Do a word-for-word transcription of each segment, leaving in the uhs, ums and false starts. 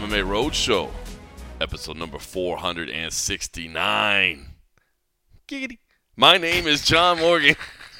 M M A Roadshow, episode number four hundred sixty-nine. Giggity. My name is John Morgan.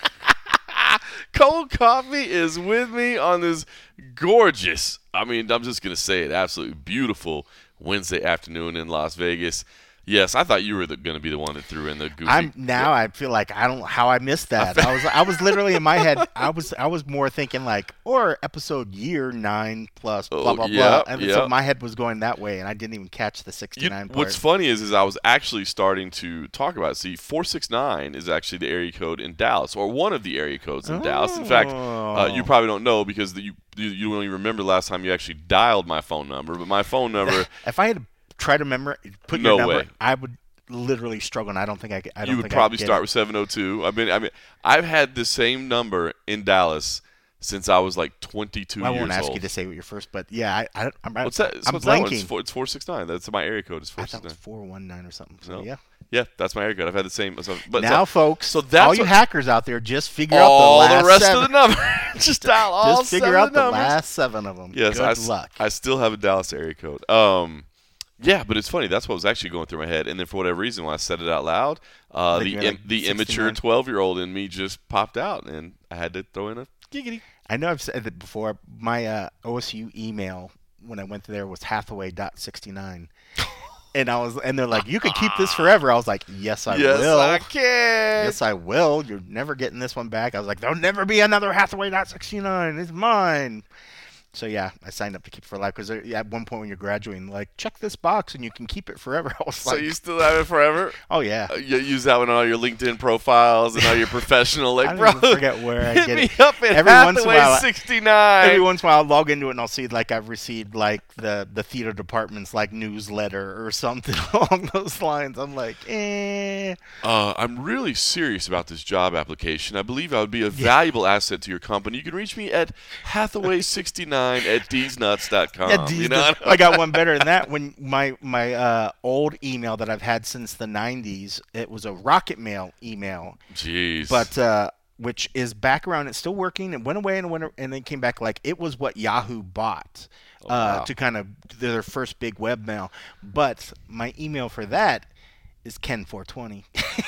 Cold Coffee is with me on this gorgeous, I mean, I'm just going to say it, absolutely beautiful Wednesday afternoon in Las Vegas. Yes, I thought you were going to be the one that threw in the goofy. I'm now. I feel like I don't know how I missed that. I was I was literally in my head. I was I was more thinking like or episode year nine plus blah Oh, blah yeah, blah. And yeah. so my head was going that way, and I didn't even catch the You, sixty-nine part. what's funny is, is I was actually starting to talk about it. See, four six nine is actually the area code in Dallas, or one of the area codes in oh. Dallas. In fact, uh, you probably don't know because the, you, you you only remember the last time you actually dialed my phone number. But my phone number, If I had to try to remember, put No your number, way. I would literally struggle, and I don't think I. could- I don't you would think probably I could get start it. with seven oh two. I mean, I mean, I've had the same number in Dallas since I was like twenty-two I years won't ask old. you to say what your first, but yeah, I, I I'm, What's that? I'm What's that one? blanking. It's, four, it's four six nine. That's my area code. Is I four thought six it was nine. four one nine or something. So No. yeah. Yeah, that's my area code. I've had the same. So, but now, so, folks, so that's all you what- hackers out there, just figure all out the last the rest seven. of the number. Just dial all Just figure seven out the numbers. last seven of them. Yes, Good I, s- luck. I still have a Dallas area code. Um, yeah, but it's funny. That's what was actually going through my head. And then for whatever reason, when I said it out loud, uh, Like the you're im- like the immature sixty-nine? twelve-year-old in me just popped out, and I had to throw in a giggity. I know I've said that before. My uh, O S U email when I went there was Hathaway dot sixty-nine. And I was, and they're like, "You could keep this forever." I was like, "Yes, I yes, will. I can. Yes, I will. You're never getting this one back." I was like, "There'll never be another Hathaway dot sixty-nine. It's mine." So yeah, I signed up to keep it for life because at one point when you're graduating, like, check this box and you can keep it forever. I was So like, you still have it forever? "Oh yeah." Uh, You use that one on all your LinkedIn profiles and all your professional. Like, I don't bro, even forget where I hit get me it. up at Every once in a Hathaway while I- sixty-nine. Every once in a while, I'll log into it and I'll see like I've received like the the theater department's like newsletter or something along those lines. I'm like, eh. Uh, I'm really serious about this job application. I believe I would be a valuable asset to your company. You can reach me at Hathaway sixty-nine at dees nuts dot com. Yeah, these you know? days- I got one better than that. When my my uh, old email that I've had since the nineties, it was a Rocket Mail email, Jeez. but uh, which is back around. It's still working. It went away and went and then came back. Like it was what Yahoo bought uh, wow. to kind of their first big webmail. But my email for that is Ken four twenty.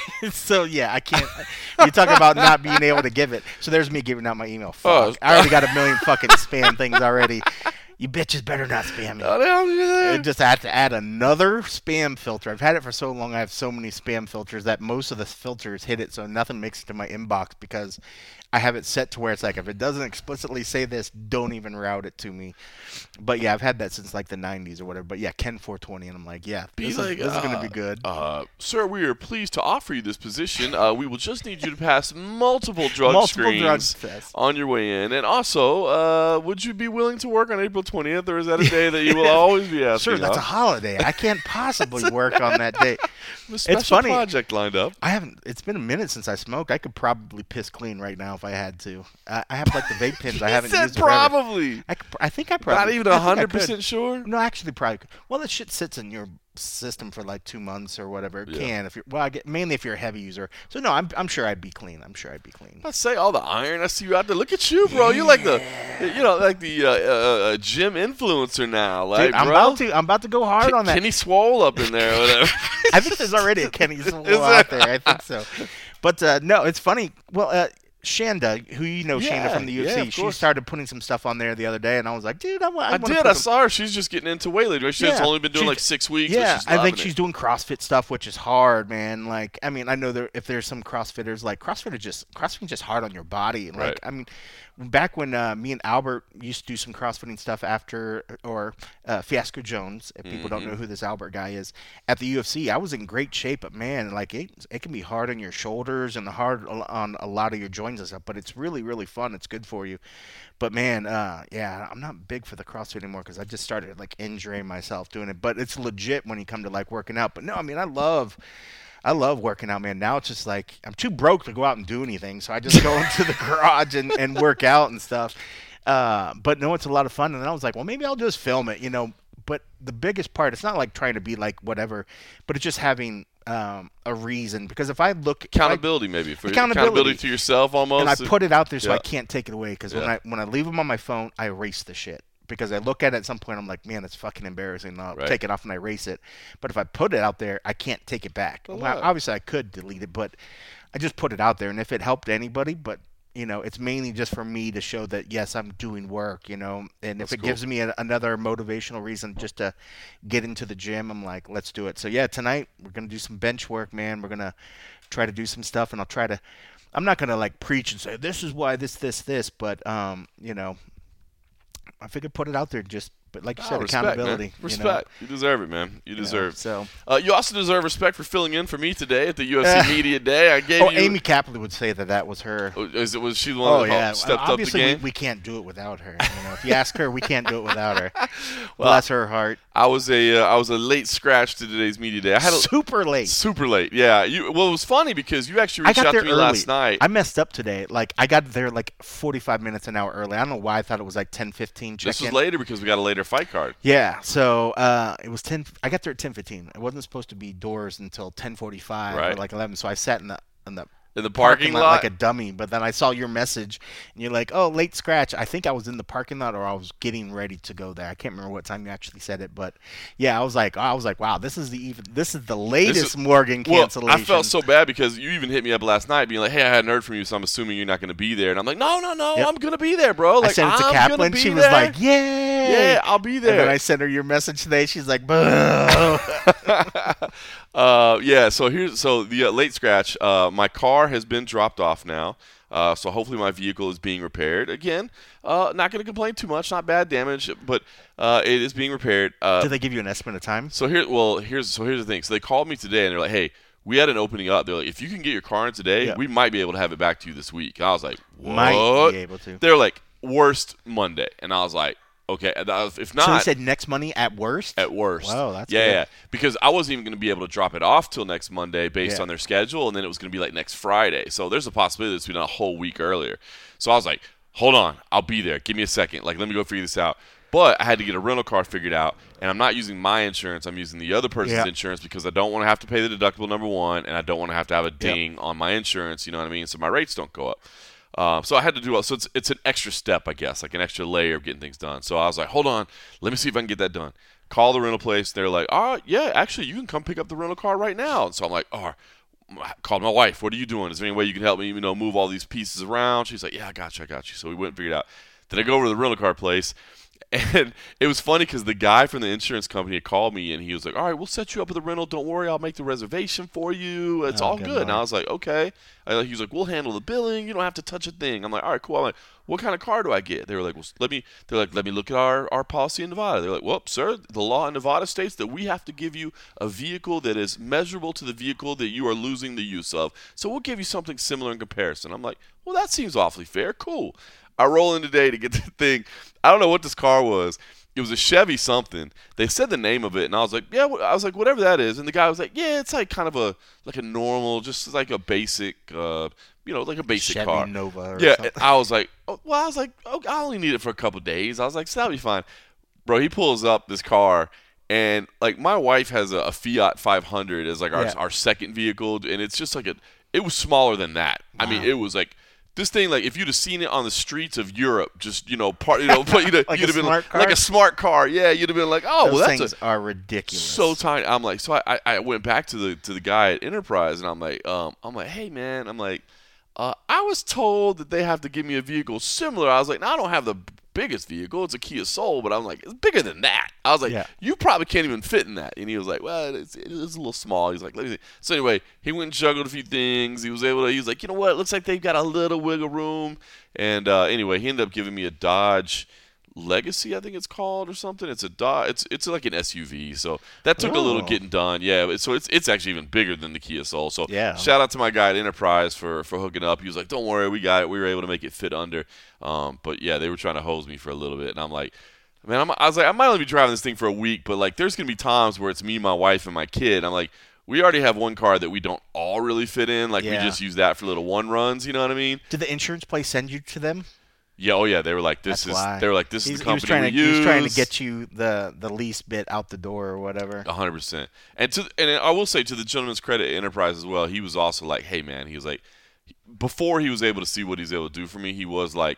So yeah, I can't. You're talking about not being able to give it. So there's me giving out my email. Fuck. Oh. I already got a million fucking spam things already. You bitches better not spam me. How the hell did you do that? I just had to add another spam filter. I've had it for so long. I have so many spam filters that most of the filters hit it, so nothing makes it to my inbox because I have it set to where it's like if it doesn't explicitly say this, don't even route it to me. But yeah, I've had that since like the nineties or whatever. But yeah, Ken four twenty, and I'm like, yeah, Be this, like, is, this is gonna uh, be good. Uh, sir, we are pleased to offer you this position. Uh, we will just need you to pass multiple drug Multiple screens drug tests. on your way in. And also, uh, would you be willing to work on April twentieth, or is that a day that you will always be asking Sure, that's a off? holiday. I can't possibly work on that day. A special It's funny. project lined up. I haven't. It's been a minute since I smoked. I could probably piss clean right now if I had to. I, I have like the vape pens. I He haven't said used in forever. probably. I, could, I think I probably. Not even I think I one hundred could. percent sure? No, actually, probably. Could. Well, that shit sits in your system for like two months or whatever. It Yeah. can if you're. Well, I get mainly if you're a heavy user. So no, I'm. I'm sure I'd be clean. I'm sure I'd be clean. I say all the iron. I see you out there. Look at you, bro. You're like the, you know, like the uh, uh, uh, gym influencer now. Like, Dude, I'm bro. about to. I'm about to go hard Ken- on that. Kenny Swole up in there or whatever. I think there's already a Kenny Swole Is out there? there. I think so. But uh, no, it's funny. Well, uh, Shanda, who you know, Yeah, Shanda from the U F C, yeah, of she course. started putting some stuff on there the other day, and I was like, dude, I, wa- I, I wanna did. put I some- saw her. She's just getting into weightlifting. She's Yeah. only been doing She's- like six weeks. but Yeah, she's I think loving she's it. doing CrossFit stuff, which is hard, man. Like, I mean, I know there if there's some CrossFitters like CrossFit is just CrossFit is just hard on your body. Like, Right. I mean, back when uh, me and Albert used to do some CrossFitting stuff after or uh, Fiasco Jones, if people don't Mm-hmm. know who this Albert guy is, at the U F C, I was in great shape, but man, like it, it can be hard on your shoulders and hard on a lot of your joints and stuff. But it's really, really fun. It's good for you. But man, uh, yeah, I'm not big for the CrossFit anymore because I just started like injuring myself doing it. But it's legit when you come to like working out. But no, I mean, I love. I love working out, man. Now it's just like I'm too broke to go out and do anything, so I just go into the garage and, and work out and stuff. Uh, but no, it's a lot of fun. And then I was like, well, maybe I'll just film it, you know. But the biggest part, it's not like trying to be like whatever, but it's just having um, a reason. Because if I look if I- accountability, maybe for Accountability. accountability to yourself almost. and I put it out there so Yeah. I can't take it away. Because when Yeah. I when I leave them on my phone, I erase the shit. because I look at it at some point, I'm like, man, it's fucking embarrassing. I'll Right. take it off and I erase it. But if I put it out there, I can't take it back. Well, Well, yeah. obviously, I could delete it, but I just put it out there. And if it helped anybody, but you know, it's mainly just for me to show that yes, I'm doing work. You know, and That's if it cool. gives me a, another motivational reason just to get into the gym, I'm like, let's do it. So yeah, tonight we're gonna do some bench work, man. We're gonna try to do some stuff, and I'll try to. I'm not gonna like preach and say this is why this, this, this, but um, you know, I figured put it out there just, but like you Ah, said, respect, accountability. man. You know? Respect. You, deserve it, man. You You know, deserve. so. Uh, you also deserve respect for filling in for me today at the U F C Media Day. I gave Oh, you. Amy Capley would say that that was her. Oh, Is it was she the one Oh that yeah, helped stepped obviously up the we, game? we can't do it without her. You know, if you ask her, we can't do it without her. Well, Bless her heart. I was a uh, I was a late scratch to today's media day. I had a, Super late. super late. Yeah. You well, it was funny because you actually I reached got out there to me early. last night. I messed up today. Like I got there like forty-five minutes an hour early. I don't know why I thought it was like ten fifteen check This was in. later because we got a later fight card. Yeah, so uh, it was ten. I got there at ten fifteen. It wasn't supposed to be doors until ten forty-five or Right. like eleven. So I sat in the in the In the parking, lot. like a dummy. But then I saw your message, and you're like, "Oh, late scratch." I think I was in the parking lot or I was getting ready to go there. I can't remember what time you actually said it, but yeah, I was like, I was like, "Wow, this is the even this is the latest is- Morgan Well, cancellation." I felt so bad because you even hit me up last night being like, hey, I hadn't heard from you, so I'm assuming you're not going to be there. And I'm like, no, no, no, Yep. I'm going to be there, bro. Like, I sent it to I'm gonna Kaplan. be She was there. like, "Yay!" yeah, I'll be And then there. I sent her your message today. She's like, "Boo." uh, yeah, so here's so the uh, late scratch. Uh, my car has been dropped off now. Uh, so hopefully my vehicle is being repaired. Again, uh, not going to complain too much, not bad damage, but uh, it is being repaired. Uh, Did they give you an estimate of time? So here, well, here's so here's the thing. So they called me today and they're like, "Hey, we had an opening up. They're like, if you can get your car in today, Yeah. we might be able to have it back to you this week." And I was like, "What?" Might be able to. They're like, "Worst Monday," and I was like, "Okay." And I was- If not, So he said next money at worst. at worst. Wow, that's yeah, good. yeah. Because I wasn't even going to be able to drop it off till next Monday based Yeah. on their schedule, and then it was going to be like next Friday. So there's a possibility it's been a whole week earlier. So I was like, hold on, I'll be there. Give me a second. Like, let me go figure this out. But I had to get a rental car figured out, and I'm not using my insurance. I'm using the other person's Yeah. insurance because I don't want to have to pay the deductible, number one, and I don't want to have to have a ding on my insurance. You know what I mean? So my rates don't go up. Uh, so I had to do so it's it's an extra step, I guess, like an extra layer of getting things done. So I was like, hold on, let me see if I can get that done. Call the rental place. They're like, oh yeah, actually you can come pick up the rental car right now. And so I'm like, oh, I called my wife. What are you doing? Is there any way you can help me, you know, move all these pieces around? She's like, yeah, I got you, I got you. So we went and figured it out. Then I go over to the rental car place. And it was funny because the guy from the insurance company had called me and he was like, all right, we'll set you up with a rental. Don't worry, I'll make the reservation for you. It's Oh, all good good. And I Lord. was like, okay. I, he was like, we'll handle the billing. You don't have to touch a thing. I'm like, all right, cool. I'm like, what kind of car do I get? They were like, well, let me. They're like, let me look at our, our policy in Nevada. They're like, well, sir, the law in Nevada states that we have to give you a vehicle that is measurable to the vehicle that you are losing the use of. So we'll give you something similar in comparison. I'm like, well, that seems awfully fair. Cool. I roll in today to get the thing. I don't know what this car was. It was a Chevy something. They said the name of it, and I was like, yeah. I was like, whatever that is. And the guy was like, yeah, it's like kind of a like a normal, just like a basic, uh, you know, like a basic Chevy car. Nova or yeah. something. And I was like, oh, well, I was like, oh, I only need it for a couple of days. I was like, so that'll be fine. Bro, he pulls up this car, and like my wife has a, a Fiat five hundred as like our Yeah. our second vehicle, and it's just like a. It was smaller than that. I mean, Wow. it was like. This thing, like, if you'd have seen it on the streets of Europe, just, you know, part, you know, but you'd have, Like you'd a have been smart like, car? like a smart car. Yeah, you'd have been like, oh, Those well, that's things a, are ridiculous. so tiny. I'm like, so I, I went back to the to the guy at Enterprise, and I'm like, um, I'm like, hey man, I'm like, uh, I was told that they have to give me a vehicle similar. I was like, now I don't have the biggest vehicle. It's a Kia Soul, but I'm like, it's bigger than that. I was like, Yeah. you probably can't even fit in that. And he was like, well, it's, it's a little small. He's like, let me see. So anyway, he went and juggled a few things. He was able to. He was like, you know what? It looks like they've got a little wiggle room. And uh, anyway, he ended up giving me a Dodge Legacy, I think it's called, or something. It's a Dodge. It's it's like an S U V. So that took a little Oh. getting done. Yeah. but- So it's it's actually even bigger than the Kia Soul. So Yeah. shout out to my guy at Enterprise for for hooking up. He was like, don't worry, we got it. We were able to make it fit under. Um, but yeah, they were trying to hose me for a little bit, and I'm like. Man, I'm, I was like, I might only be driving this thing for a week, but like, there's gonna be times where it's me, my wife, and my kid. I'm like, we already have one car that we don't all really fit in. Like, Yeah. we just use that for little one runs. You know what I mean? Did the insurance place send you to them? Yeah. Oh yeah. They were like, this That's is. why. They were like, this He's- is the he was company trying we to, use. He was trying to get you the the least bit out the door or whatever. A hundred percent. And to and I will say to the gentleman's credit, at Enterprise as well. He was also like, hey man, he was like, before he was able to see what he's able to do for me, he was like,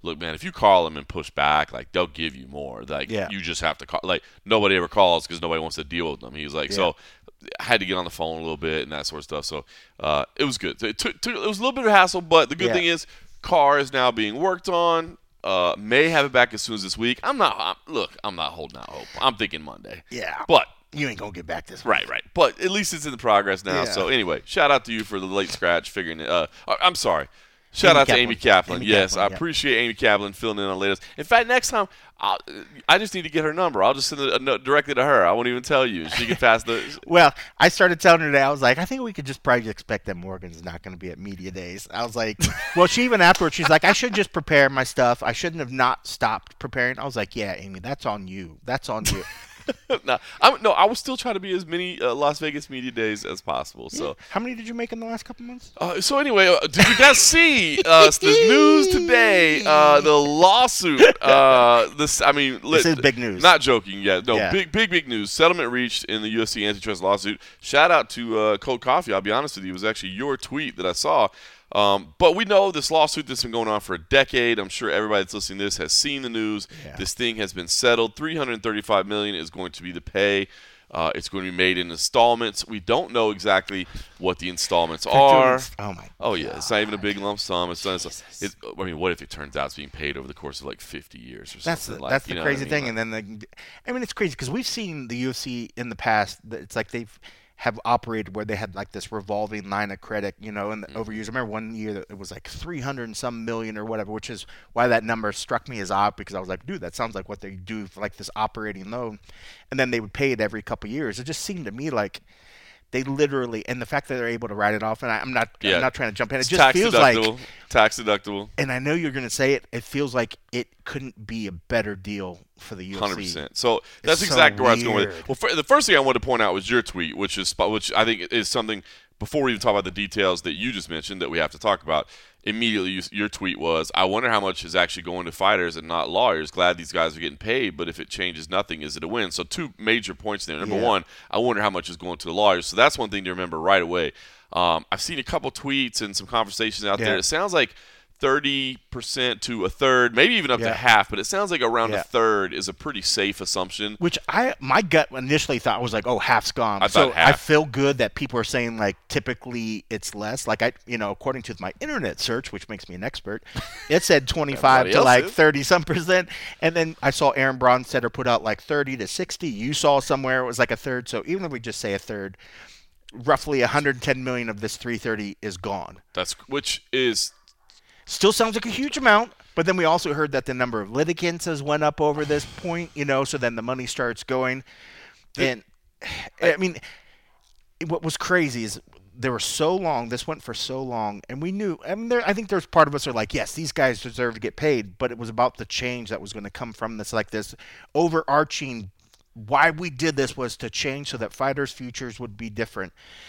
look, man, if you call them and push back, like they'll give you more. Like Yeah. you just have to call. Like nobody ever calls because nobody wants to deal with them. He was like, Yeah. so I had to get on the phone a little bit and that sort of stuff. So uh, it was good. It took, took it was a little bit of a hassle, but the good Yeah. thing is, car is now being worked on. Uh, may have it back as soon as this week. I'm not. I'm, look, I'm not holding out hope. I'm thinking Monday. Yeah. But You ain't gonna get back this. right, right. But at least it's in the progress now. Yeah. So anyway, shout out to you for the late scratch figuring it. Uh, I'm sorry. Shout Amy out to Kaplan. Amy Kaplan. Amy yes, Kaplan, I yeah. appreciate Amy Kaplan filling in on latest. In fact, next time, I'll, I just need to get her number. I'll just send a note directly to her. I won't even tell you. She can pass the. Well, I started telling her today. I was like, I think we could just probably expect that Morgan's not going to be at media days. I was like, well, she even afterwards, she's like, I should just prepare my stuff. I shouldn't have not stopped preparing. I was like, yeah, Amy, that's on you. That's on you. no, I'm, no, I was still trying to be as many uh, Las Vegas media days as possible. So, How many did you make in the last couple months? uh, so anyway, uh, did you guys see uh, the news today? Uh, the lawsuit. Uh, this, I mean, This li- is big news. Not joking. Yeah, no, Yeah. big, big, big news. Settlement reached in the U F C antitrust lawsuit. Shout out to uh, Cold Coffee. I'll be honest with you, it was actually your tweet that I saw. Um, but we know this lawsuit that's been going on for a decade. I'm sure everybody that's listening to this has seen the news. Yeah. This thing has been settled. three hundred thirty-five million dollars is going to be the pay. Uh, it's going to be made in installments. We don't know exactly what the installments are. Oh my. Oh yeah, it's not even a big lump sum. It's not. It's, it's, I mean, what if it turns out it's being paid over the course of like fifty years or something? That's the, like, that's you the know what I crazy mean? thing, Like- and then the, I mean, it's crazy because we've seen the U F C in the past. That it's like they've have operated where they had like this revolving line of credit, you know, and the Mm-hmm. over years. I remember one year that it was like three hundred and some million or whatever, which is why that number struck me as odd because I was like, dude, that sounds like what they do for like this operating loan, and then they would pay it every couple of years. It just seemed to me like. They literally, and the fact that they're able to write it off, and I, I'm not, Yeah. I'm not trying to jump in. It It's just tax feels deductible. like, tax deductible. and I know you're going to say it. It feels like it couldn't be a better deal for the U F C. Hundred percent. So that's so exactly where I was going with weird. it. Well, for, the first thing I wanted to point out was your tweet, which is which I think is something. Before we even talk about the details that you just mentioned that we have to talk about, immediately you, your tweet was, "I wonder how much is actually going to fighters and not lawyers. Glad these guys are getting paid, but if it changes nothing, is it a win?" So two major points there. Number Yeah. one, I wonder how much is going to the lawyers. So that's one thing to remember right away. Um, I've seen a couple tweets and some conversations out Yeah. there. It sounds like thirty percent to a third, maybe even up Yeah. to half, but it sounds like around Yeah. a third is a pretty safe assumption. Which I my gut initially thought was like, oh, half's gone. I so thought I half. feel good that people are saying like typically it's less. Like I, you know, according to my internet search, which makes me an expert, it said twenty-five Everybody to else like is. thirty some percent, and then I saw Aaron Bronstetter put out like thirty to sixty. You saw somewhere it was like a third. So even if we just say a third, roughly one hundred ten million of this three thirty is gone. That's which is Still sounds like a huge amount, but then we also heard that the number of litigants has went up over this point, you know, so then the money starts going. And I mean, what was crazy is they were so long, this went for so long, and we knew, I mean, there, I think there's part of us are like, yes, these guys deserve to get paid, but it was about the change that was going to come from this, like this overarching, why we did this was to change so that fighters' futures would be different.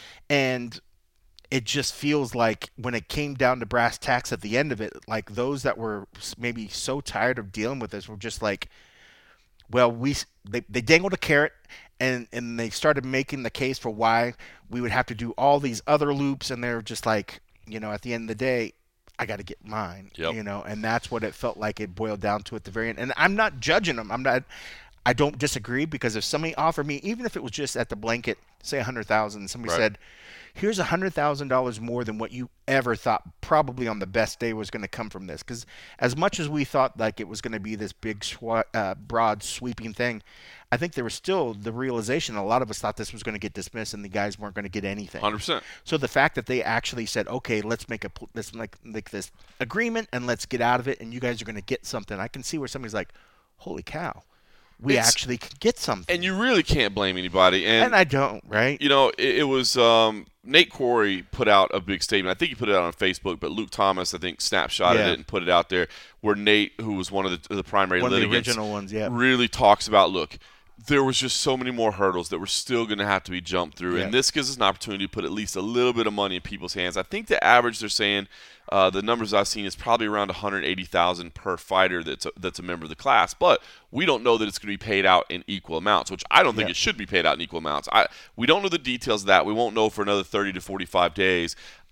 And it just feels like when it came down to brass tacks at the end of it, like those that were maybe so tired of dealing with this were just like, well, we they, they dangled a carrot and, and they started making the case for why we would have to do all these other loops. And they're just like, you know, at the end of the day, I got to get mine, Yep. you know, and that's what it felt like it boiled down to at the very end. And I'm not judging them. I'm not, I don't disagree because if somebody offered me, even if it was just at the blanket, say a hundred thousand, somebody Right. said, here's a hundred thousand dollars more than what you ever thought probably on the best day was going to come from this. Because as much as we thought like it was going to be this big, swa- uh, broad, sweeping thing, I think there was still the realization a lot of us thought this was going to get dismissed and the guys weren't going to get anything. one hundred percent. So the fact that they actually said, okay, let's make a pl- let's make, make this agreement and let's get out of it, and you guys are going to get something. I can see where somebody's like, holy cow, we It's- actually could get something. And you really can't blame anybody. And, And I don't, right? you know, it, it was um, Nate Quarry put out a big statement. I think he put it out on Facebook, but Luke Thomas, I think, snapshotted Yeah. it and put it out there where Nate, who was one of the, the primary One of the litigants, original ones, yeah. really talks about, look, there was just so many more hurdles that were still going to have to be jumped through. Yeah. And this gives us an opportunity to put at least a little bit of money in people's hands. I think the average they're saying, uh, the numbers I've seen is probably around one hundred eighty thousand dollars per fighter that's a, that's a member of the class. But we don't know that it's going to be paid out in equal amounts, which I don't think Yeah. it should be paid out in equal amounts. I, we don't know the details of that. We won't know for another thirty to forty-five days.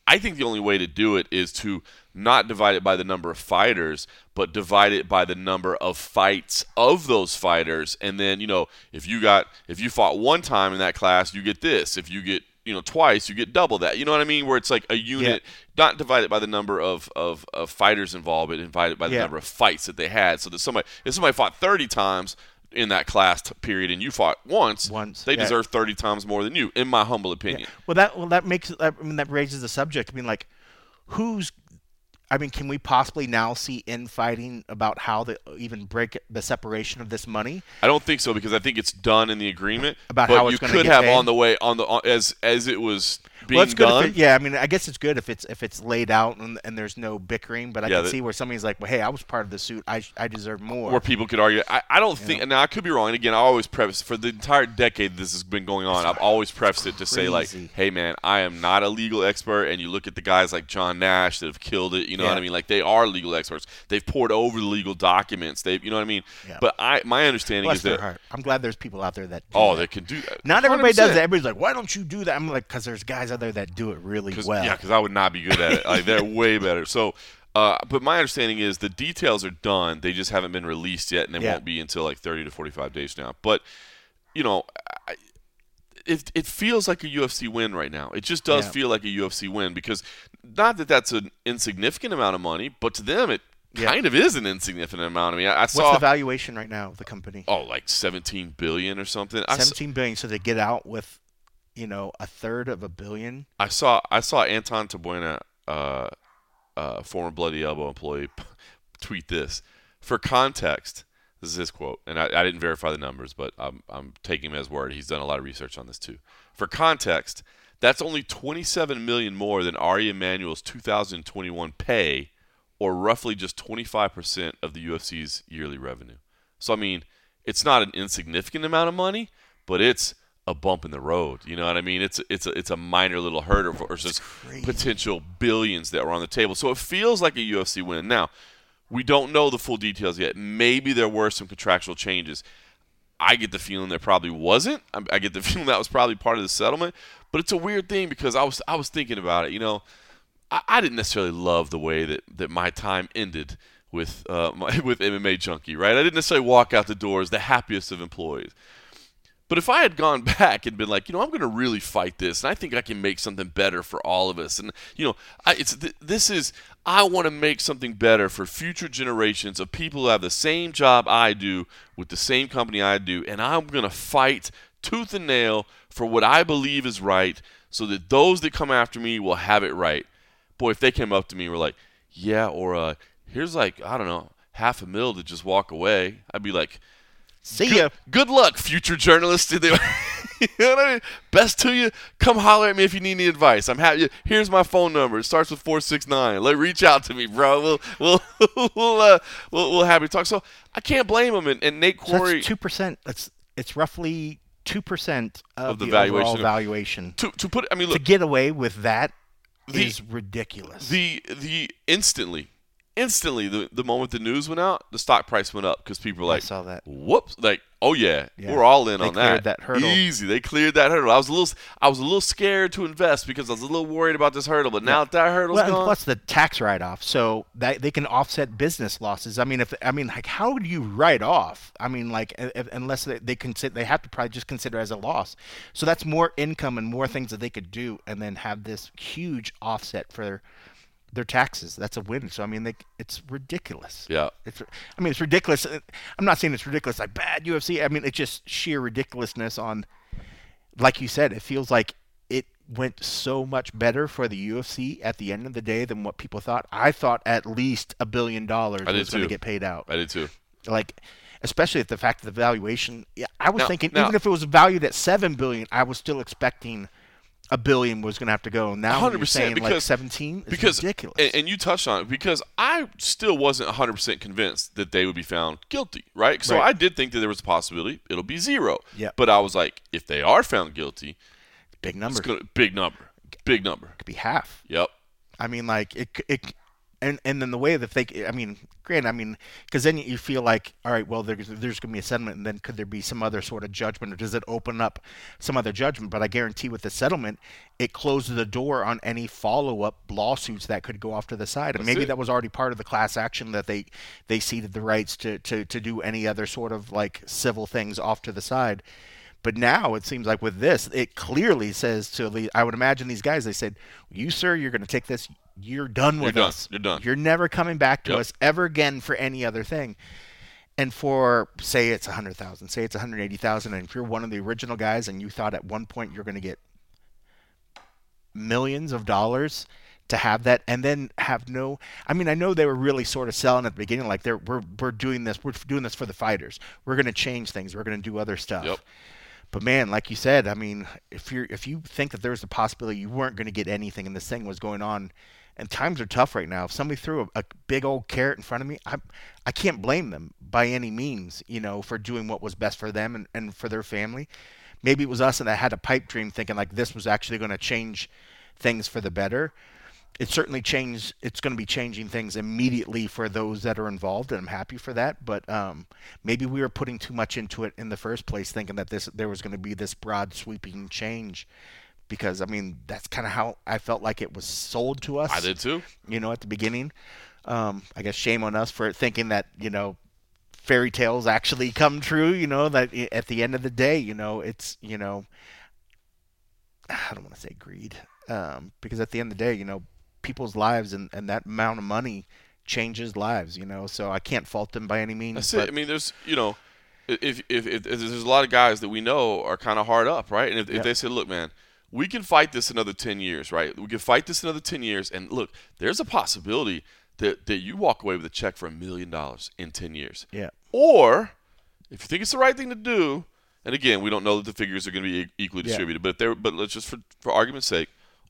I think the only way to do it is to not divide it by the number of fighters, but divide it by the number of fights of those fighters. And then, you know, if you got if you fought one time in that class, you get this. If you get, you know, twice, you get double that. You know what I mean? Where it's like a unit, yeah. not divided by the number of, of, of fighters involved, but divided by the yeah. number of fights that they had. So that somebody, if somebody fought thirty times in that class t- period and you fought once, once they yeah. deserve thirty times more than you, in my humble opinion. Yeah. Well, that well that makes I mean that raises the subject. I mean, like, who's I mean, can we possibly now see infighting about how to even break the separation of this money? I don't think so, because I think it's done in the agreement. About but how it's you going could to get have paid? on the way on the on, as as it was being well, it's good done. if it, yeah, I mean, I guess it's good if it's if it's laid out and, and there's no bickering. But I Yeah, can that- see where somebody's like, well, hey, I was part of the suit. I I deserve more. Where people could argue. I, I don't think, know? and now I could be wrong. And again, I always preface, for the entire decade this has been going on, I've always prefaced it to say, like, crazy. hey, man, I am not a legal expert. And you look at the guys like John Nash that have killed it, you know Yeah. what I mean? Like, they are legal experts. They've poured over the legal documents. They've, you know what I mean? Yeah. But I, my understanding Bless is their that, heart. I'm glad there's people out there that do oh, that. they can do that. Not everybody does one hundred percent. that. Everybody's like, why don't you do that? I'm like, because there's guys out there that do it really Cause, well. Yeah, because I would not be good at it. Like, they're way better. So, uh, but my understanding is the details are done. They just haven't been released yet, and they Yeah. won't be until like thirty to forty-five days now. But, you know, I, it it feels like a U F C win right now. It just does Yeah. feel like a U F C win, because not that that's an insignificant amount of money, but to them it Yeah. kind of is an insignificant amount. I mean, I, I What's saw the valuation right now of the company? oh like seventeen billion or something. I, s- Seventeen billion. So they get out with, you know, a third of a billion. I saw I saw Anton Tabuena, uh, uh, former Bloody Elbow employee, tweet this. For context, this is his quote, and I, I didn't verify the numbers, but I'm I'm taking him as word. He's done a lot of research on this too. For context, that's only twenty-seven million more than Ari Emanuel's two thousand twenty-one pay, or roughly just twenty-five percent of the U F C's yearly revenue. So I mean, it's not an insignificant amount of money, but it's a bump in the road. You know what I mean? It's it's a, it's a minor little hurdle versus crazy. potential billions that were on the table. So it feels like a U F C win. Now, we don't know the full details yet. Maybe there were some contractual changes. I get the feeling there probably wasn't. I, I get the feeling that was probably part of the settlement. But it's a weird thing, because I was I was thinking about it. You know, I, I didn't necessarily love the way that, that my time ended with uh, my, with M M A Junkie, right? I didn't necessarily walk out the door as the happiest of employees. But if I had gone back and been like, you know, I'm going to really fight this, and I think I can make something better for all of us, and you know, I, it's th- this is I want to make something better for future generations of people who have the same job I do with the same company I do, and I'm going to fight tooth and nail for what I believe is right, so that those that come after me will have it right. Boy, if they came up to me and were like, yeah, or uh, here's like, I don't know, half a mil to just walk away, I'd be like, See good, ya. good luck, future journalists. You know what I mean? Best to you. Come holler at me if you need any advice. I'm happy. Here's my phone number. It starts with four six nine. Like, reach out to me, bro. We'll we'll we'll uh, we'll, we'll happy to talk. So I can't blame him. And, and Nate So Quarry, that's two percent. That's it's roughly two percent of, Of the the, valuation overall of- valuation. to to put. I mean, To look, get away with that is The- ridiculous. the the instantly. Instantly, the, the moment the news went out, the stock price went up, because people were I like, saw that. whoop's, like, oh yeah, Yeah. we're all in They on cleared that. that hurdle. Easy, they cleared that hurdle. I was a little, I was a little scared to invest, because I was a little worried about this hurdle. But now that that hurdle's Well, and gone, plus the tax write-off, so that they can offset business losses. I mean, if I mean, like, how would you write off? I mean, like, if, unless they, they consider, they have to probably just consider as a loss. So that's more income and more things that they could do, and then have this huge offset for their taxes. That's a win. So I mean, they, it's ridiculous. yeah. It's, I mean, it's ridiculous. I'm not saying it's ridiculous like bad U F C. I mean, it's just sheer ridiculousness on, like you said, it feels like it went so much better for the U F C at the end of the day than what people thought. I thought at least a billion dollars I did was going to too. get paid out. I did too. Like, especially at the fact of the valuation. Yeah, I was Now- thinking now- even if it was valued at seven billion, I was still expecting a billion was going to have to go. Now one hundred you're percent, saying like because- seventeen is Because ridiculous. and, and you touched on it, because I still wasn't one hundred percent convinced that they would be found guilty, right? So Right. I did think that there was a possibility it'll be zero. Yeah. But I was like, if they are found guilty, Big it's number. gonna big number, big number. Could be half. Yep. I mean, like it, it, and and then the way that they, I mean, granted, I mean, because then you feel like, all right, well, there's there's going to be a settlement, and then could there be some other sort of judgment, or does it open up some other judgment? But I guarantee with the settlement, it closes the door on any follow-up lawsuits that could go off to the side, and That's maybe it. that was already part of the class action that they they ceded the rights to to to do any other sort of like civil things off to the side. But now it seems like with this, it clearly says to the, I would imagine these guys, they said, you, sir, you're going to take this. You're done with You're done. us. You're done. You're never coming back to Yep. us ever again for any other thing. And for, say it's one hundred thousand, say it's one hundred eighty thousand, and if you're one of the original guys and you thought at one point you're going to get millions of dollars to have that, and then have no, I mean, I know they were really sort of selling at the beginning, like they're, we're, we're doing this, we're doing this for the fighters. We're going to change things. We're going to do other stuff. Yep. But man, like you said, I mean, if you're if you think that there's a possibility you weren't going to get anything and this thing was going on, and times are tough right now. If somebody threw a, a big old carrot in front of me, I I can't blame them by any means, you know, for doing what was best for them and, and for their family. Maybe it was us and that had a pipe dream thinking like this was actually going to change things for the better. It certainly changed. It's going to be changing things immediately for those that are involved, and I'm happy for that. But um, maybe we were putting too much into it in the first place, thinking that this there was going to be this broad, sweeping change. Because I mean, that's kind of how I felt like it was sold to us. I did too. You know, at the beginning. Um, I guess shame on us for thinking that you know, fairy tales actually come true. You know that at the end of the day, you know, it's you know, I don't want to say greed, um, because at the end of the day, you know. People's lives and, and that amount of money changes lives, you know. So I can't fault them by any means. That's but, it. I mean, there's you know, if if, if, if there's a lot of guys that we know are kind of hard up, right? And if, Yep. if they said, look, man, we can fight this another ten years, right? We can fight this another ten years, and look, there's a possibility that that you walk away with a check for a million dollars in ten years. Yeah. Or if you think it's the right thing to do, and again, we don't know that the figures are going to be e- equally Yeah. distributed, but if they're but let's just for for argument's sake,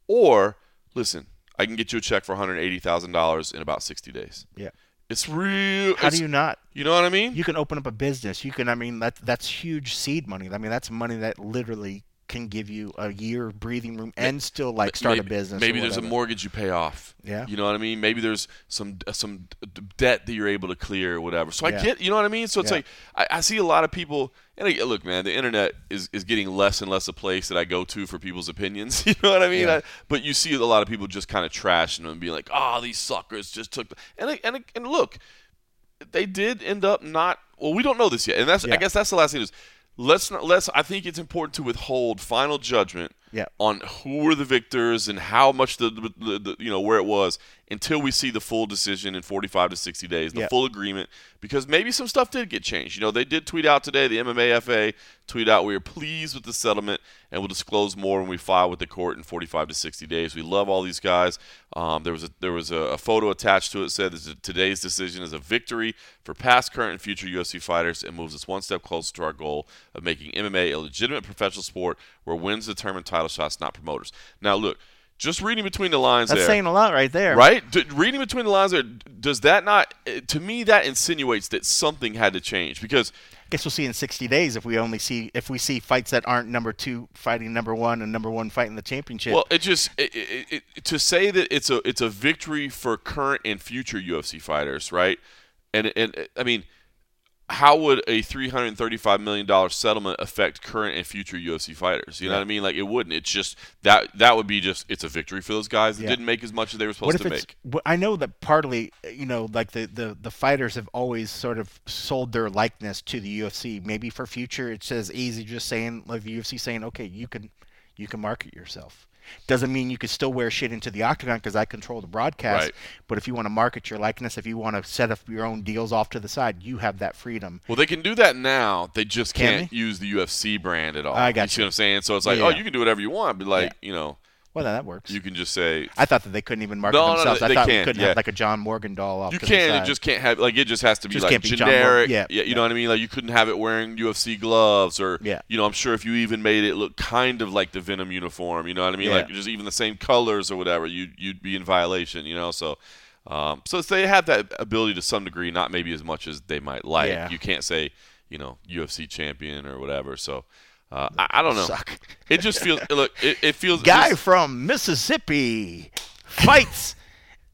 or listen. I can get you a check for one hundred eighty thousand dollars in about sixty days. Yeah. It's real. How it's, do you not? You know what I mean? You can open up a business. You can. I mean, that that's huge seed money. I mean, that's money that literally can give you a year of breathing room and still like start maybe, a business. Maybe or there's a whatever. mortgage you pay off. Yeah. You know what I mean? Maybe there's some some debt that you're able to clear or whatever. So I Yeah. get, you know what I mean? So it's Yeah. like I, I see a lot of people. And I, look, man, the internet is, is getting less and less a place that I go to for people's opinions. You know what I mean? Yeah. I, but you see a lot of people just kind of trashing them and being like, "Oh, these suckers just took." The, and I, and I, and look, they did end up not. Well, we don't know this yet, and that's Yeah. I guess that's the last thing is. Let's not. Let's. I think it's important to withhold final judgment Yeah. on who were the victors and how much the, the, the, the you know where it was until we see the full decision in forty-five to sixty days, the Yeah. full agreement, because maybe some stuff did get changed. You know, they did tweet out today. The M M A F A tweet out, "We are pleased with the settlement and will disclose more when we file with the court in forty-five to sixty days." We love all these guys. Um, there was a there was a, a photo attached to it that said that today's decision is a victory for past, current, and future U F C fighters and moves us one step closer to our goal of making M M A a legitimate professional sport where wins determine title shots, not promoters. Now, look, just reading between the lines That's there, saying a lot right there. right? D- reading between the lines there, does that not? eh, To me, that insinuates that something had to change because I guess we'll see in sixty days if we only see if we see fights that aren't number two fighting number one and number one fighting the championship. well, it just it, it, it, to say that it's a it's a victory for current and future U F C fighters, right? And and I mean, how would a three hundred thirty-five million dollars settlement affect current and future U F C fighters? You know Yeah. what I mean? Like it wouldn't. It's just that that would be just it's a victory for those guys that Yeah. didn't make as much as they were What supposed if to it's? make. wh- I know that partly, you know, like the, the, the fighters have always sort of sold their likeness to the U F C. Maybe for future, it's as easy just saying like the U F C saying, okay, you can, you can market yourself. Doesn't mean you can still wear shit into the octagon because I control the broadcast. Right. But if you want to market your likeness, if you want to set up your own deals off to the side, you have that freedom. Well, they can do that now. They just Can can't use the U F C brand at all. I got you. See you. what I'm saying? So it's like, Yeah. oh, you can do whatever you want, but like, Yeah. you know, Well, then that works. you can just say I thought that they couldn't even market No, no, no, themselves. they I thought can, we couldn't yeah. have like a John Morgan doll off you to can. the It side. just can't have like it just has to be Just like can't be John Morgan. generic. Yeah, you yeah. know what I mean? Like you couldn't have it wearing U F C gloves or Yeah. you know, I'm sure if you even made it look kind of like the Venom uniform, you know what I mean? Yeah. Like just even the same colors or whatever, you you'd be in violation, you know? So um so it's, they have that ability to some degree, not maybe as much as they might like. Yeah. You can't say, you know, U F C champion or whatever. So uh, I, I don't know. Suck. It just feels look. It, it feels Guy just- from Mississippi fights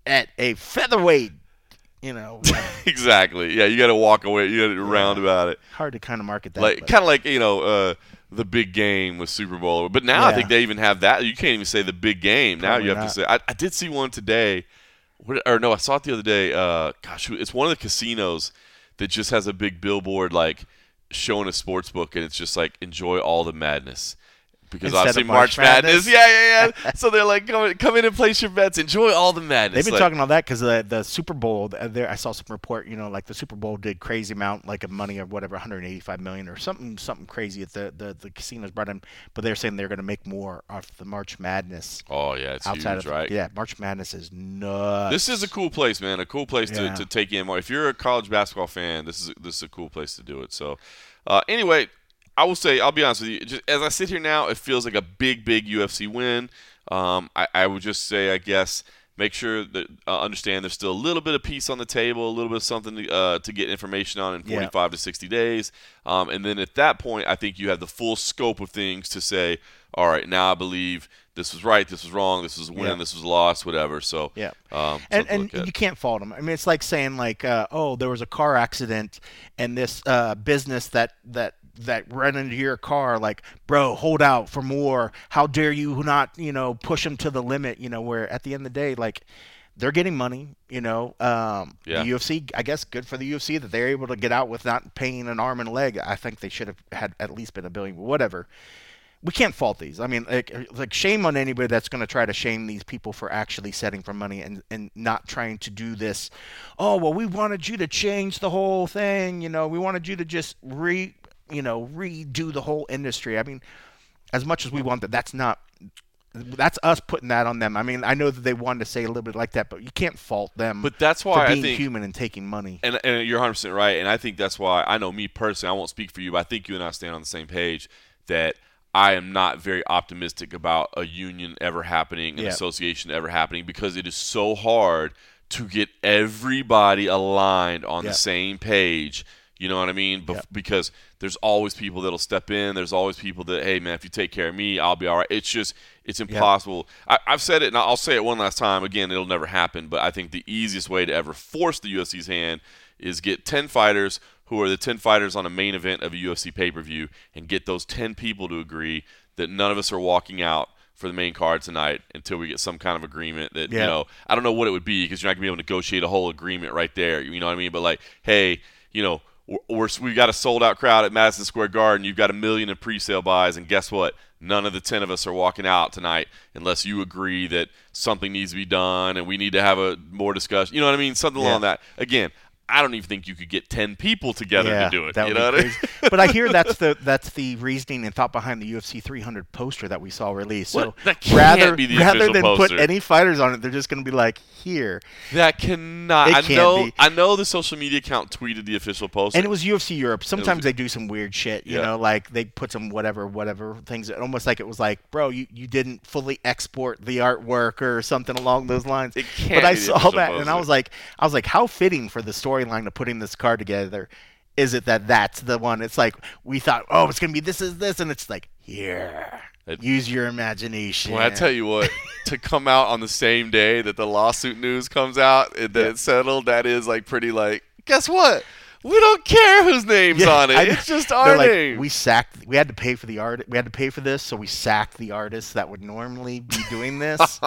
at a featherweight. You know, exactly. Yeah, you got to walk away. You got to round yeah. about it. Hard to kind of market that. Like kind of like you know uh, the big game with Super Bowl. But now Yeah. I think they even have that. You can't even say the big game. Now Probably you have not. to say. I, I did see one today. What, or no, I saw it the other day. Uh, gosh, it's one of the casinos that just has a big billboard like showing a sports book, and it's just like enjoy all the madness. Because Instead obviously of March March Madness. Madness. Yeah, yeah, yeah. So they're like, come, come in and place your bets. Enjoy all the madness. They've been like, talking about that because the the Super Bowl. uh, There, I saw some report. You know, like the Super Bowl did crazy amount, like of money or whatever, one hundred eighty-five million or something, something crazy at the the, the casinos brought in. But they're saying they're going to make more off the March Madness. Oh, yeah, it's outside huge, of right? yeah, March Madness is nuts. This is a cool place, man. A cool place Yeah. to, to take in more. If you're a college basketball fan, this is this is a cool place to do it. So, uh, anyway, I will say, I'll be honest with you. Just as I sit here now, it feels like a big, big U F C win. Um, I, I would just say, I guess, make sure that uh, understand there's still a little bit of piece on the table, a little bit of something to, uh, to get information on in Yeah. forty-five to sixty days. Um, and then at that point, I think you have the full scope of things to say, all right, now I believe this was right, this was wrong, this was a win, Yeah. this was a loss, whatever. So, Yeah, um, and something to and look at. you can't fault them. I mean, it's like saying like, uh, oh, there was a car accident, and this uh, business that that that ran into your car, like, bro, hold out for more. How dare you not, you know, push them to the limit? You know, where at the end of the day, like, they're getting money. You know, um, Yeah. the U F C, I guess, good for the U F C that they're able to get out with not paying an arm and a leg. I think they should have had at least been a billion, but whatever. We can't fault these. I mean, like, like shame on anybody that's going to try to shame these people for actually setting for money and, and not trying to do this. Oh, well, we wanted you to change the whole thing. You know, we wanted you to just re, you know, redo the whole industry. I mean, as much as we want that, that's not. That's us putting that on them. I mean, I know that they wanted to say a little bit like that, but you can't fault them. But that's why for I being think, human and taking money. and, and you're one hundred percent right, and I think that's why, I know me personally, I won't speak for you, but I think you and I stand on the same page that I am not very optimistic about a union ever happening, an Yeah. association ever happening, because it is so hard to get everybody aligned on Yeah. the same page. You know what I mean? Bef- Yeah. Because there's always people that'll step in. There's always people that, hey, man, if you take care of me, I'll be all right. It's just, it's impossible. I, I've said it, and I'll say it one last time. Again, it'll never happen, but I think the easiest way to ever force the U F C's hand is get ten fighters who are the ten fighters on a main event of a U F C pay-per-view and get those ten people to agree that none of us are walking out for the main card tonight until we get some kind of agreement that, Yeah. you know, I don't know what it would be because you're not going to be able to negotiate a whole agreement right there. You know what I mean? But like, hey, you know, we're, we've got a sold-out crowd at Madison Square Garden. You've got a million in pre-sale buys, and guess what? None of the ten of us are walking out tonight unless you agree that something needs to be done and we need to have a more discussion. You know what I mean? Something Yeah. along that. Again, I don't even think you could get ten people together Yeah, to do it. that You would know be what I mean? crazy. But I hear that's the that's the reasoning and thought behind the U F C three hundred poster that we saw released. So What? That can't rather be the rather official than poster. put any fighters on it, they're just going to be like, here. That cannot. It I can't know. be. I know the social media account tweeted the official poster. And it was U F C Europe. Sometimes was- they do some weird shit, you Yeah. know, like they put some whatever, whatever things. Almost like it was like, bro, you, you didn't fully export the artwork or something along those lines. It can't but I be the saw official that and I poster. was like, I was like, how fitting for the storyline of putting this card together. Is it that that's the one? It's like we thought, oh, it's gonna be this is this, and it's like here, It- use your imagination. Well, I tell you what, to come out on the same day that the lawsuit news comes out and that Yeah. it's settled, that is like pretty like, guess what? We don't care whose name's Yeah, on it. I- It's just they're our like, name. we sacked. We had to pay for the art. We had to pay for this, so we sacked the artists that would normally be doing this.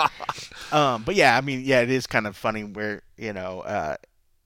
um, but yeah, I mean, yeah, it is kind of funny where you know, uh,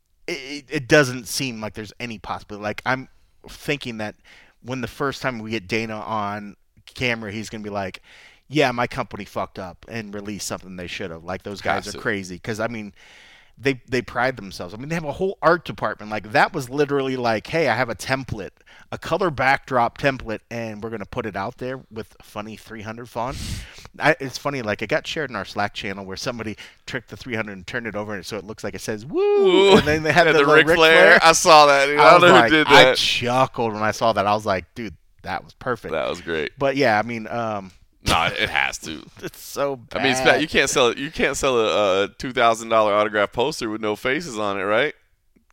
it, it doesn't seem like there's any possibility. Like I'm thinking that when the first time we get Dana on camera, he's gonna be like, "Yeah, my company fucked up and released something they should have." Like those guys Has are to. crazy because I mean. They they pride themselves. I mean, they have a whole art department. Like that was literally like, hey, I have a template, a color backdrop template, and we're gonna put it out there with a funny three hundred font. I, it's funny, like it got shared in our Slack channel where somebody tricked the three hundred and turned it over, and so it looks like it says "woo," Ooh. and then they had Yeah, the, the little Ric Ric Flair. Flair. I saw that. Dude. I, I don't was know like, who did I that. chuckled when I saw that. I was like, dude, that was perfect. That was great. But yeah, I mean, um, No, it has to. it's so bad. I mean, it's bad. You can't sell you can't sell a, a two thousand dollar autograph poster with no faces on it, right?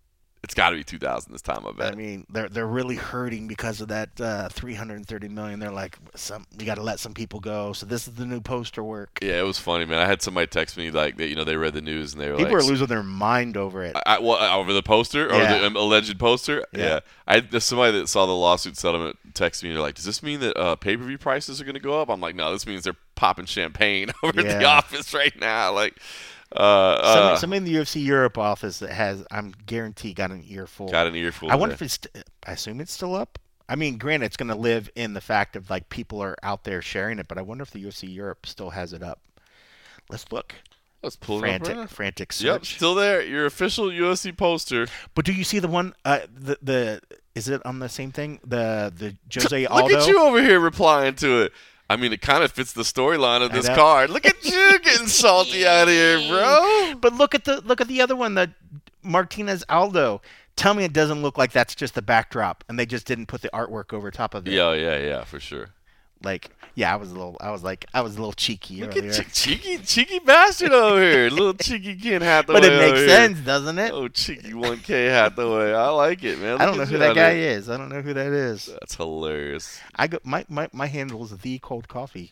It's got to be two thousand this time, I bet. I mean, they're they're really hurting because of that uh, three hundred thirty million. They're like, some we got to let some people go. So this is the new poster work. Yeah, it was funny, man. I had somebody text me like, they, you know, they read the news and they were People like, are losing their mind over it. I, well, over the poster or Yeah. the um, alleged poster. Yeah. Yeah, I there's somebody that saw the lawsuit settlement text me. They're like, "Does this mean that uh, pay-per-view prices are going to go up?" I'm like, "No, this means they're popping champagne over at the Yeah. office right now." Like, uh, Somebody, uh, somebody in the U F C Europe office that has, I'm guaranteed, got an earful. got an earful. I wonder there. if it's. St- I assume it's still up. I mean, granted, it's going to live in the fact of like people are out there sharing it, but I wonder if the U F C Europe still has it up. Let's look. Let's pull it up Frantic, right now. frantic search. Yep, still there. Your official U F C poster. But do you see the one? Uh, the the is it on the same thing? The the Jose Look Aldo. at you over here replying to it. I mean, it kind of fits the storyline of I this know. card. Look at you getting salty out here, bro. But look at the look at the other one, the Martinez Aldo. Tell me it doesn't look like that's just the backdrop, and they just didn't put the artwork over top of it. Yeah, yeah, yeah, for sure. Like, yeah, I was a little, I was like, I was a little cheeky Look earlier. at che- cheeky, cheeky bastard over here. Little cheeky Ken Hathaway. But it over makes here. sense, doesn't it? Oh, cheeky one K Hathaway. I like it, man. I don't Look know at who you that out guy there. is. I don't know who that is. That's hilarious. I go, my my my handle is the cold coffee.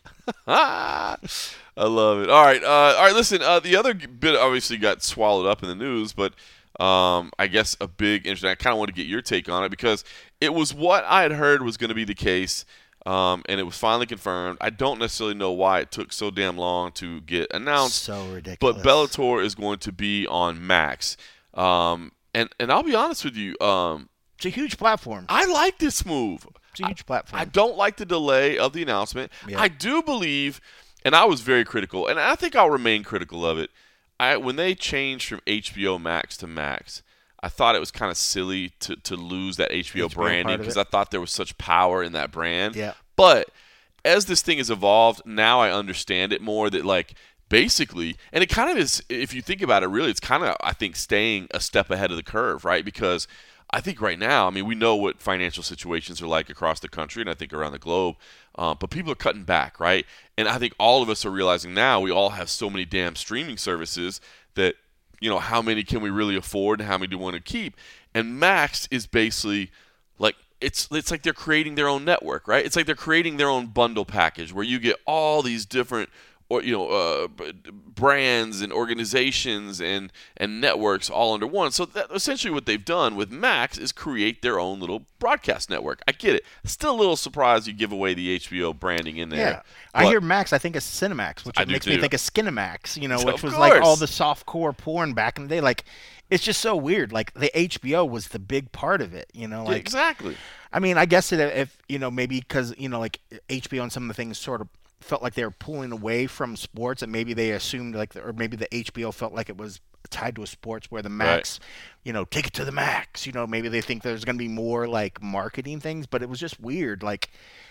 I love it. All right, uh, all right. Listen, uh, the other bit obviously got swallowed up in the news, but um, I guess a big interesting. I kind of want to get your take on it because it was what I had heard was going to be the case, um, and it was finally confirmed. I don't necessarily know why it took so damn long to get announced, So ridiculous. but Bellator is going to be on Max. Um, and and I'll be honest with you, um, It's a huge platform. I like this move. It's a huge platform. I don't like the delay of the announcement. Yeah. I do believe, and I was very critical, and I think I'll remain critical of it. I, when they changed from H B O Max to Max, I thought it was kind of silly to, to lose that H B O, H B O branding part of because it. I thought there was such power in that brand. Yeah. But as this thing has evolved, now I understand it more that, like, basically, and it kind of is, if you think about it, really, it's kind of, I think, staying a step ahead of the curve, right? Because I think right now, I mean, we know what financial situations are like across the country and I think around the globe, uh, but people are cutting back, right? And I think all of us are realizing now we all have so many damn streaming services that, you know, how many can we really afford and how many do we want to keep? And Max is basically like, it's it's like they're creating their own network, right? It's like they're creating their own bundle package where you get all these different, or you know, uh, b- brands and organizations and and networks all under one. So that, essentially, what they've done with Max is create their own little broadcast network. I get it. Still a little surprised you give away the H B O branding in there. Yeah, I but- hear Max. I think of Cinemax, which I do makes me too. think of Skinemax. You know, Of which was like all course. the soft core porn back in the day. Like, it's just so weird. Like the H B O was the big part of it. You know, Yeah, like exactly. I mean, I guess it, if you know, maybe because you know, like H B O and some of the things sort of felt like they were pulling away from sports, and maybe they assumed like, or maybe the H B O felt like it was tied to a sports where the Max, you know, take it to the max. You know, maybe they think there's going to be more like marketing things, but it was just weird. Like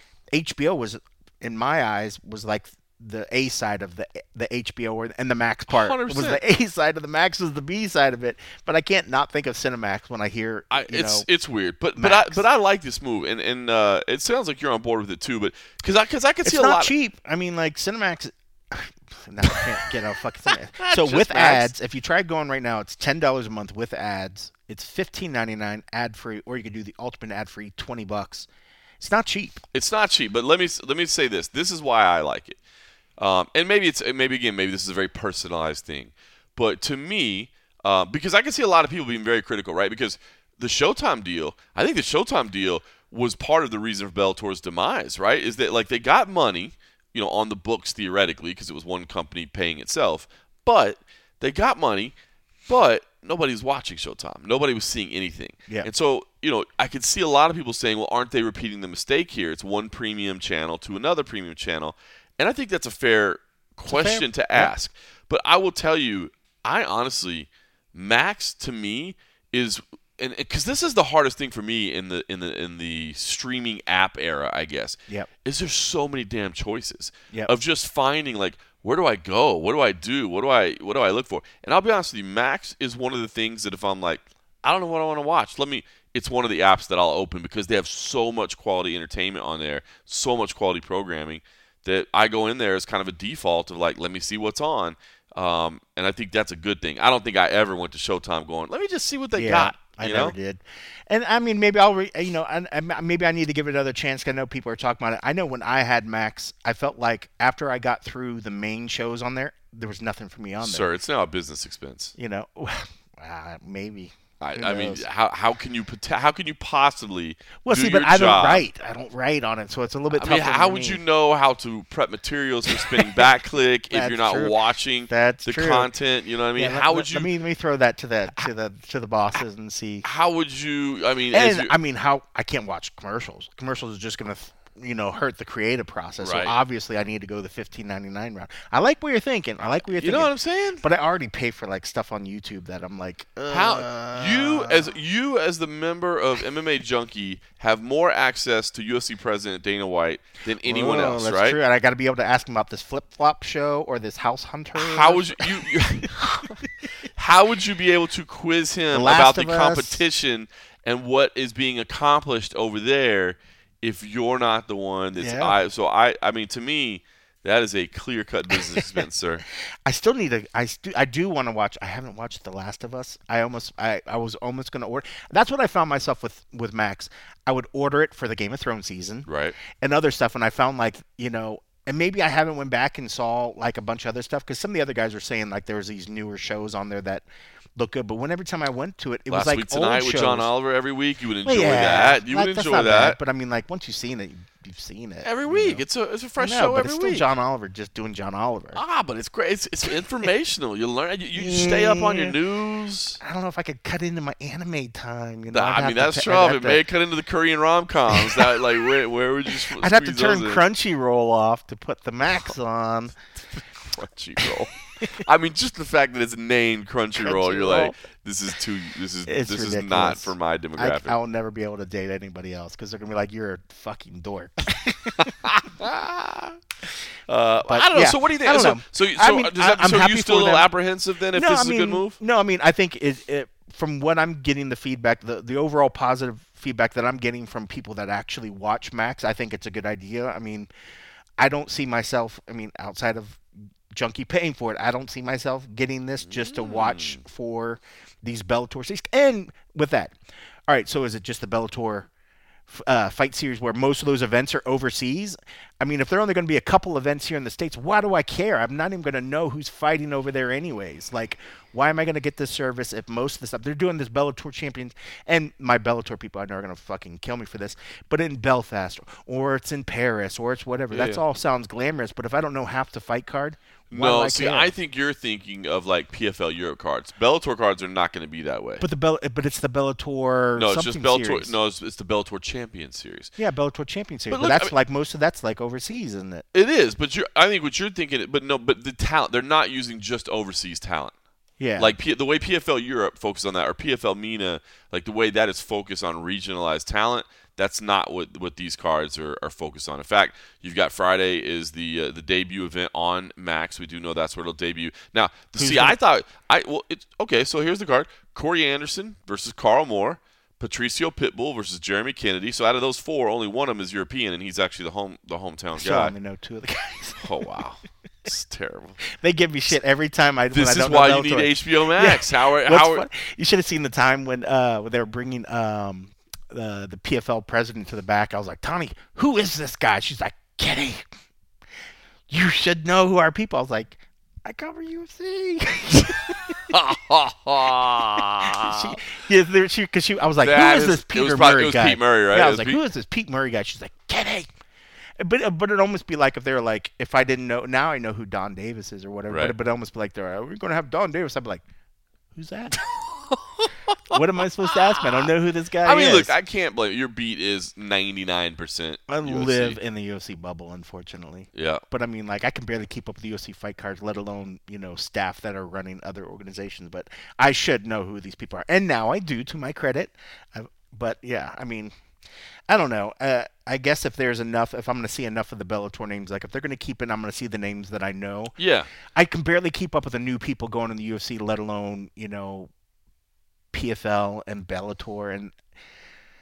H B O was, in my eyes, was like the A side of the the H B O, or, and the Max part one hundred was percent. the A side of the Max was the B side of it. But I can't not think of Cinemax when I hear, I, you it's know, it's weird, but but I Max. but I like this move, and and uh, it sounds like you're on board with it too. But because I because I could it's see a not lot. cheap. I mean, like Cinemax. Now I can't get a fucking Cinemax. So Just with Max. ads, if you try going right now, it's ten dollars a month with ads. It's fifteen ninety nine ad free, or you could do the ultimate ad free, twenty bucks. It's not cheap. It's not cheap, but let me let me say this. This is why I like it. Um, and maybe it's maybe again maybe this is a very personalized thing, but to me, uh, because I can see a lot of people being very critical, right? Because the Showtime deal, I think the Showtime deal was part of the reason for Bellator's demise, right? Is that like they got money, you know, on the books theoretically because it was one company paying itself, but they got money, but nobody was watching Showtime. Nobody was seeing anything. Yeah. And so, you know, I could see a lot of people saying, well, aren't they repeating the mistake here? It's one premium channel to another premium channel. And I think that's a fair question fair- to yeah. ask. But I will tell you, I honestly, Max to me is, and because this is the hardest thing for me in the in the in the streaming app era, I guess. Yep. Is there's so many damn choices Yep. of just finding like, where do I go? What do I do? What do I what do I look for? And I'll be honest with you, Max is one of the things that if I'm like, I don't know what I want to watch, let me. It's one of the apps that I'll open because they have so much quality entertainment on there, so much quality programming that I go in there as kind of a default of like, let me see what's on. Um, and I think that's a good thing. I don't think I ever went to Showtime going, let me just see what they Yeah. got. I you never know? did. And I mean, maybe I'll, re, you know, I, I, maybe I need to give it another chance. 'Cause I know people are talking about it. I know when I had Max, I felt like after I got through the main shows on there, there was nothing for me on there. Sir, it's now a business expense. You know, uh, maybe. I, Who I mean, knows? how how can you pot- how can you possibly Well, do see, your but I don't job? write. I don't write on it, so it's a little bit I tougher. mean, how for would me. you know how to prep materials for spinning back click if That's you're not true. watching That's the true. content? You know what I mean? Yeah, let- how let, would you? Let me let me throw that to the to the to the bosses and see. How would you? I mean, as And you, I mean, how I can't watch commercials. Commercials is just gonna, you know, hurt the creative process. Right. So obviously, I need to go the fifteen ninety-nine route. I like what you're thinking. I like what you're you thinking. know what I'm saying? But I already pay for like stuff on YouTube that I'm like, uh, How you as you as the member of M M A Junkie have more access to U F C President Dana White than anyone oh, else, that's right? true. And I got to be able to ask him about this flip flop show or this House Hunter. How would you, you, you how would you be able to quiz him The Last about the of Us. competition and what is being accomplished over there if you're not the one that's Yeah. I so I I mean to me that is a clear cut business expense, sir. I still need to. I stu- I do want to watch. I haven't watched The Last of Us. I almost. I, I was almost going to order. That's what I found myself with with Max. I would order it for the Game of Thrones season, Right. and other stuff. And I found like you know, and maybe I haven't went back and saw like a bunch of other stuff because some of the other guys were saying like there was these newer shows on there that look good. But when every time I went to it, it Last was like week tonight old with John shows. Oliver every week, you would enjoy Well, yeah, that. You like, would that's enjoy not that. bad, but I mean, like once you've seen it, you've seen it Every you week. know. It's a it's a fresh No, show but every it's still week. John Oliver just doing John Oliver. Ah, but it's great. It's, it's informational. You learn. You, you stay up on your Yeah. news. I don't know if I could cut into my anime time. You know, Nah, I'd I have mean to that's t- tough. I'd It have may to- cut into the Korean rom coms. That like where where would you? s- I'd have to squeeze turn those in? Crunchyroll off to put the Max on. Crunchyroll. I mean, just the fact that it's named Crunchyroll, you're like, Crunchyroll. this is too. This is It's this is ridiculous. not for my I, demographic. I will never be able to date anybody else because they're gonna be like, "You're a fucking dork." uh, I But, don't know. yeah, So what do you think? I don't so, know. so, so, I mean, does that, I- I'm so happy you still a for little them. apprehensive then if no, this I is mean, a good move? No, I mean, I think it, it from what I'm getting the feedback, the the overall positive feedback that I'm getting from people that actually watch Max, I think it's a good idea. I mean, I don't see myself. I mean, outside of Junkie paying for it, I don't see myself getting this just to watch Mm. for these Bellator series. And with that, all right. So is it just the Bellator uh, fight series where most of those events are overseas? I mean, if they're only going to be a couple events here in the States, why do I care? I'm not even going to know who's fighting over there anyways. Like, why am I going to get this service if most of the stuff they're doing this Bellator champions and my Bellator people I know are going to fucking kill me for this, but in Belfast or it's in Paris or it's whatever. Yeah, That's yeah. all sounds glamorous, but if I don't know half the fight card, why do No, I see, care? I think you're thinking of like P F L Europe cards. Bellator cards are not going to be that way. But the Bell, but it's the Bellator. no, it's just something Bellator. series. No, it's, it's the Bellator Champion Series. Yeah, Bellator Champion Series. But But, look, that's I mean- like most of that's like overseas, isn't it? It is, but you're. I think what you're thinking, but no, but the talent. They're not using just overseas talent. Yeah. Like P, the way P F L Europe focuses on that, or P F L MENA, like the way that is focused on regionalized talent. That's not what, what these cards are, are focused on. In fact, you've got Friday is the uh, the debut event on Max. We do know that's where it'll debut. Now, Who's see, gonna- I thought I well, it's okay. So here's the card: Corey Anderson versus Carl Moore, Patricio Pitbull versus Jeremy Kennedy. So out of those four, only one of them is European, and he's actually the home the hometown Still guy. only know two of the guys. Oh wow, it's terrible. They give me shit every time I. when This I is don't why know you need Bellator. H B O Max. How are, What's how are, fun- you should have seen the time when uh when they were bringing um the the P F L president to the back. I was like, Tony, who is this guy? She's like, Kenny, you should know who our people. I was like, I cover U F C. she, yeah, there, she, because she, I was like, That who is is- this it Peter was probably- Murray it was guy? Pete Murray, right? Yeah, I It was was like, Pete- who is this Pete Murray guy? She's like, Kenny. But but it almost be like if they were like, if I didn't know, now I know who Don Davis is or whatever. Right. But, but it almost be like they're, we're going to have Don Davis. I'd be like, who's that? What am I supposed to ask? Man, I don't know who this guy I mean, is. look, I can't blame you. Your beat is ninety-nine percent I U F C. live in the U F C bubble, unfortunately. Yeah. But I mean, like, I can barely keep up with the U F C fight cards, let alone, you know, staff that are running other organizations. But I should know who these people are. And now I do, to my credit. I, but yeah, I mean, I don't know. Uh, I guess if there's enough, if I'm going to see enough of the Bellator names, like if they're going to keep it, I'm going to see the names that I know. Yeah. I can barely keep up with the new people going in the U F C, let alone, you know, P F L and Bellator. And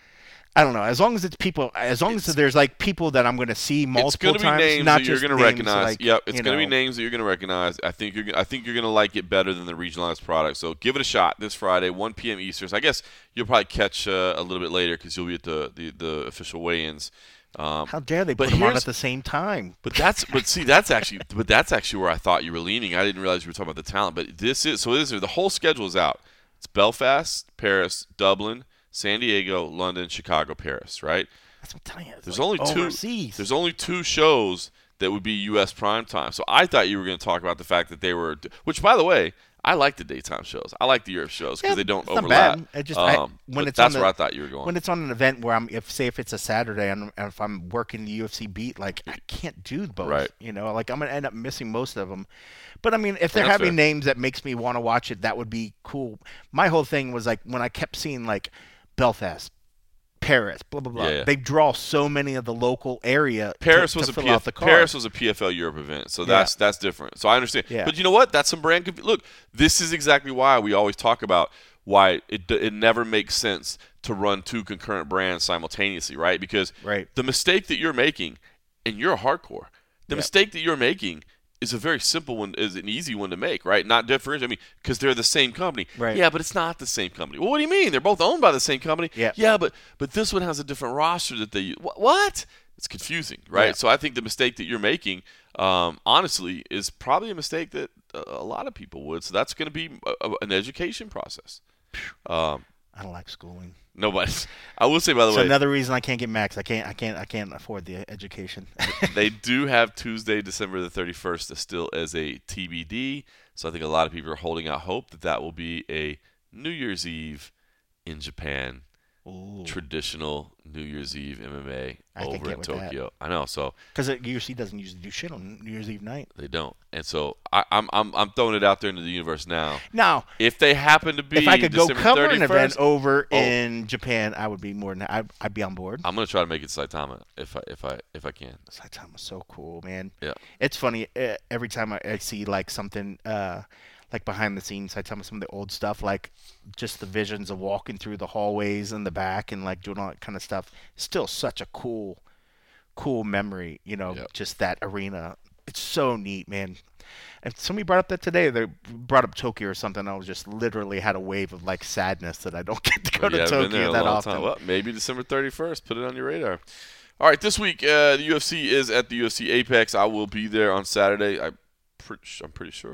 I don't know. As long as it's people, as long as It's- there's like people that I'm going to see It's multiple going to be times, names not that you're just going to names recognize. like, Yep, it's you going to be know. names that you're going to recognize. I think you're. Gonna, I think you're going to like it better than the regionalized product. So give it a shot this Friday, one p.m. Eastern. So I guess you'll probably catch uh, a little bit later because you'll be at the the, the official weigh-ins. Um, How dare they but put them on here's- at the same time? But that's but see that's actually but that's actually where I thought you were leaning. I didn't realize you were talking about the talent. But this is so this is the whole schedule is out. It's Belfast, Paris, Dublin, San Diego, London, Chicago, Paris. Right? That's what I'm telling you. It's There's like only two. overseas. There's only two shows that would be U S prime time. So I thought you were going to talk about the fact that they were. Which, by the way, I like the daytime shows. I like the Europe shows because Yeah, they don't it's not overlap. bad. It just- I- um, when but it's that's on where the- I thought you were going. When it's on an event where I'm, if say if it's a Saturday and, and if I'm working the U F C beat, like I can't do both. Right. You know, like I'm gonna end up missing most of them. But I mean, if they're That's having fair. names that makes me want to watch it, that would be cool. My whole thing was like when I kept seeing like Belfast, Paris, blah blah blah. Yeah, yeah. They draw so many of the local area. Paris to, was to a fill P F, out the card. Paris was a P F L Europe event, so that's that's different. So I understand. Yeah. But you know what? That's some brand. Conf- Look, this is exactly why we always talk about why it d- it never makes sense to run two concurrent brands simultaneously, right? Because Right. the mistake that you're making, and you're a hardcore, the Yeah. mistake that you're making is a very simple one, is an easy one to make, right? Not different. I mean, because they're the same company. Right. Yeah, but it's not the same company. Well, what do you mean? They're both owned by the same company. Yeah. Yeah, but but this one has a different roster that they use. Wh- What? It's confusing, right? Yeah. So I think the mistake that you're making, um, honestly, is probably a mistake that uh, a lot of people would. So that's going to be a, a, an education process. Um, I don't like schooling. nobody's. I will say, by the So way, another reason I can't get Max. I can't. I can't. I can't afford the education. they do have Tuesday, December the thirty-first, still as a T B D. So I think a lot of people are holding out hope that that will be a New Year's Eve in Japan. Ooh. Traditional New Year's Eve M M A I can over get in with that. Tokyo. I know. So Because U F C doesn't usually do shit on New Year's Eve night. they don't, and so I, I'm I'm I'm throwing it out there into the universe now. Now, If they happen to be, if I could go December cover an event thirty-first, over Oh. in Japan, I would be more than I'd, I'd be on board. I'm gonna try to make it Saitama if I if I if I can. Saitama's so cool, man. Yeah. It's funny uh, every time I, I see like something uh, like behind the scenes. Saitama, some of the old stuff, like just the visions of walking through the hallways in the back and like doing all that kind of stuff. Still such a cool, cool memory. You know, Yep. just that arena. It's so neat, man. And somebody brought up that today. They brought up Tokyo or something. I was just literally had a wave of like sadness that I don't get to go Well, you to haven't been there Tokyo a that long often. time. Well, maybe December thirty-first. Put it on your radar. All right, this week uh, the U F C is at the U F C Apex. I will be there on Saturday. I pretty, I'm pretty sure.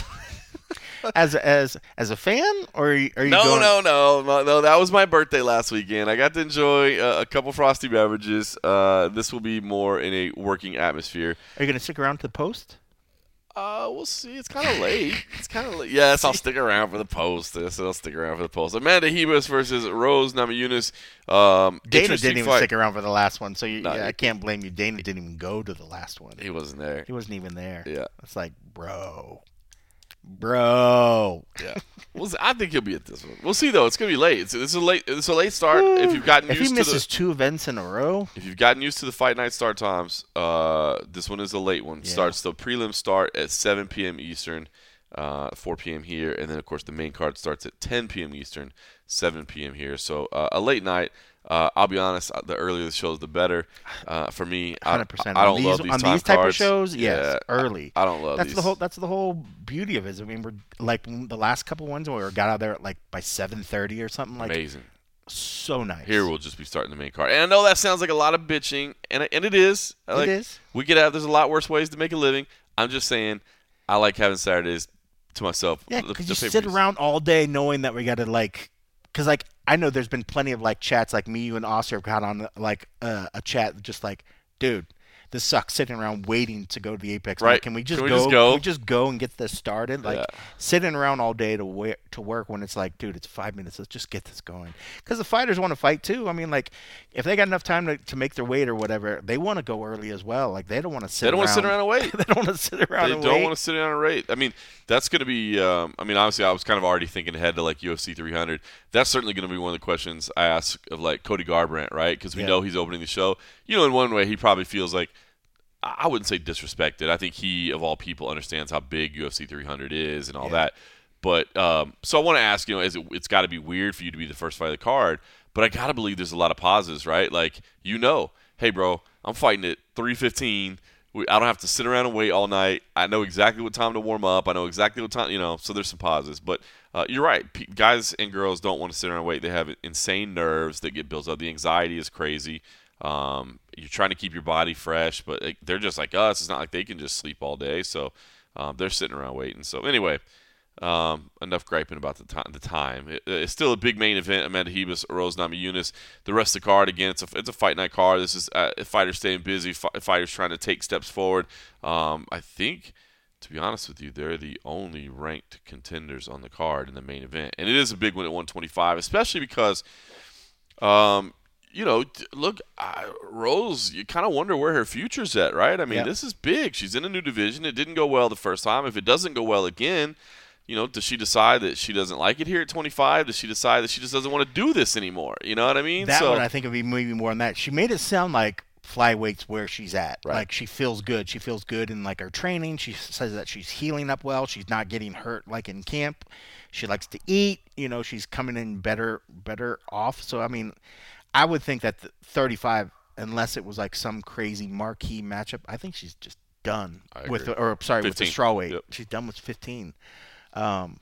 As a, as as a fan, or are you, are you No, going? no, no, no, no. That was my birthday last weekend. I got to enjoy uh, a couple frosty beverages. Uh, this will be more in a working atmosphere. Are you going to stick around to the post? Uh, we'll see. It's kind of late. It's kind of late. Yes, I'll stick around for the post. Yes, I'll stick around for the post. Amanda Hebus versus Rose Namajunas. Um, Dana interesting didn't even fight. stick around for the last one, so you, No, yeah, he- I can't blame you. Dana didn't even go to the last one. He wasn't there. He wasn't even there. Yeah. It's like, bro, bro. Yeah, we'll see. I think he'll be at this one. We'll see though. It's gonna be late. It's, it's a late. It's a late start. If you've gotten if he used to misses the two events in a row, if you've gotten used to the fight night start times, uh, this one is a late one. Yeah. Starts the prelim start at seven p.m. Eastern, uh, four p.m. here, and then of course the main card starts at ten p.m. Eastern, seven p.m. here. So uh, a late night. Uh, I'll be honest. The earlier the shows, the better. Uh, for me, I, hundred percent. I don't on these, love these on time these type cards. of shows. Yes, Yeah, early. I don't love that's these. the whole. That's the whole beauty of it. I mean, we're like the last couple ones where we got out there at like by seven thirty or something. Like Amazing. so nice. Here we'll just be starting the main card. And I know that sounds like a lot of bitching, and and it is. I It like, is. We could have. There's a lot worse ways to make a living. I'm just saying, I like having Saturdays to myself. Yeah, the- because the you sit pay-per-views. around all day knowing that we got to like, because like I know there's been plenty of like chats like me, you, and Oscar have got on like uh, a chat just like, dude, this sucks sitting around waiting to go to the Apex. Right. Can we just Can we go? just go? Can we just go and get this started? Like Yeah. sitting around all day to wa- to work when it's like, dude, it's five minutes. Let's just get this going. Because the fighters want to fight too. I mean, like if they got enough time to, to make their weight or whatever, they want to go early as well. Like they don't want to sit. They don't want to sit around and wait. they don't want to sit around. They and don't wait. want to sit down and rate. I mean, that's going to be. Um, I mean, obviously, I was kind of already thinking ahead to like U F C three hundred. That's certainly going to be one of the questions I ask of like Cody Garbrandt, right? Because we Yeah. know he's opening the show. You know, in one way, he probably feels like. I wouldn't say disrespected. I think he, of all people, understands how big U F C three hundred is and all Yeah. that. But um, so I want to ask, you know, is it, it's got to be weird for you to be the first fight of the card. But I gotta believe there's a lot of pauses, right? Like, you know, hey, bro, I'm fighting at three fifteen. We, I don't have to sit around and wait all night. I know exactly what time to warm up. I know exactly what time, you know. So there's some pauses. But uh, you're right. P- guys and girls don't want to sit around and wait. They have insane nerves that get built up. The anxiety is crazy. Um, you're trying to keep your body fresh, but like, they're just like us. It's not like they can just sleep all day. So um, they're sitting around waiting. So anyway, um, enough griping about the time. The time. It, it's still a big main event. Amanda Hebus, Rose Namajunas. The rest of the card, again, it's a it's a fight night card. This is uh, fighters staying busy. F- fighters trying to take steps forward. Um, I think, to be honest with you, they're the only ranked contenders on the card in the main event, and it is a big one at one twenty-five, especially because, um, you know, look, uh, Rose, you kind of wonder where her future's at, right? I mean, Yep. this is big. She's in a new division. It didn't go well the first time. If it doesn't go well again, you know, does she decide that she doesn't like it here at twenty-five? Does she decide that she just doesn't want to do this anymore? You know what I mean? That so, one I think would be maybe more than that. She made it sound like flyweight's where she's at. Right. Like she feels good. She feels good in like her training. She says that she's healing up well. She's not getting hurt like in camp. She likes to eat. You know, she's coming in better better off. So I mean, I would think that the thirty-five, unless it was like some crazy marquee matchup, I think she's just done I with agree. the, or sorry with the fifteen. strawweight. Yep. She's done with fifteen. Um,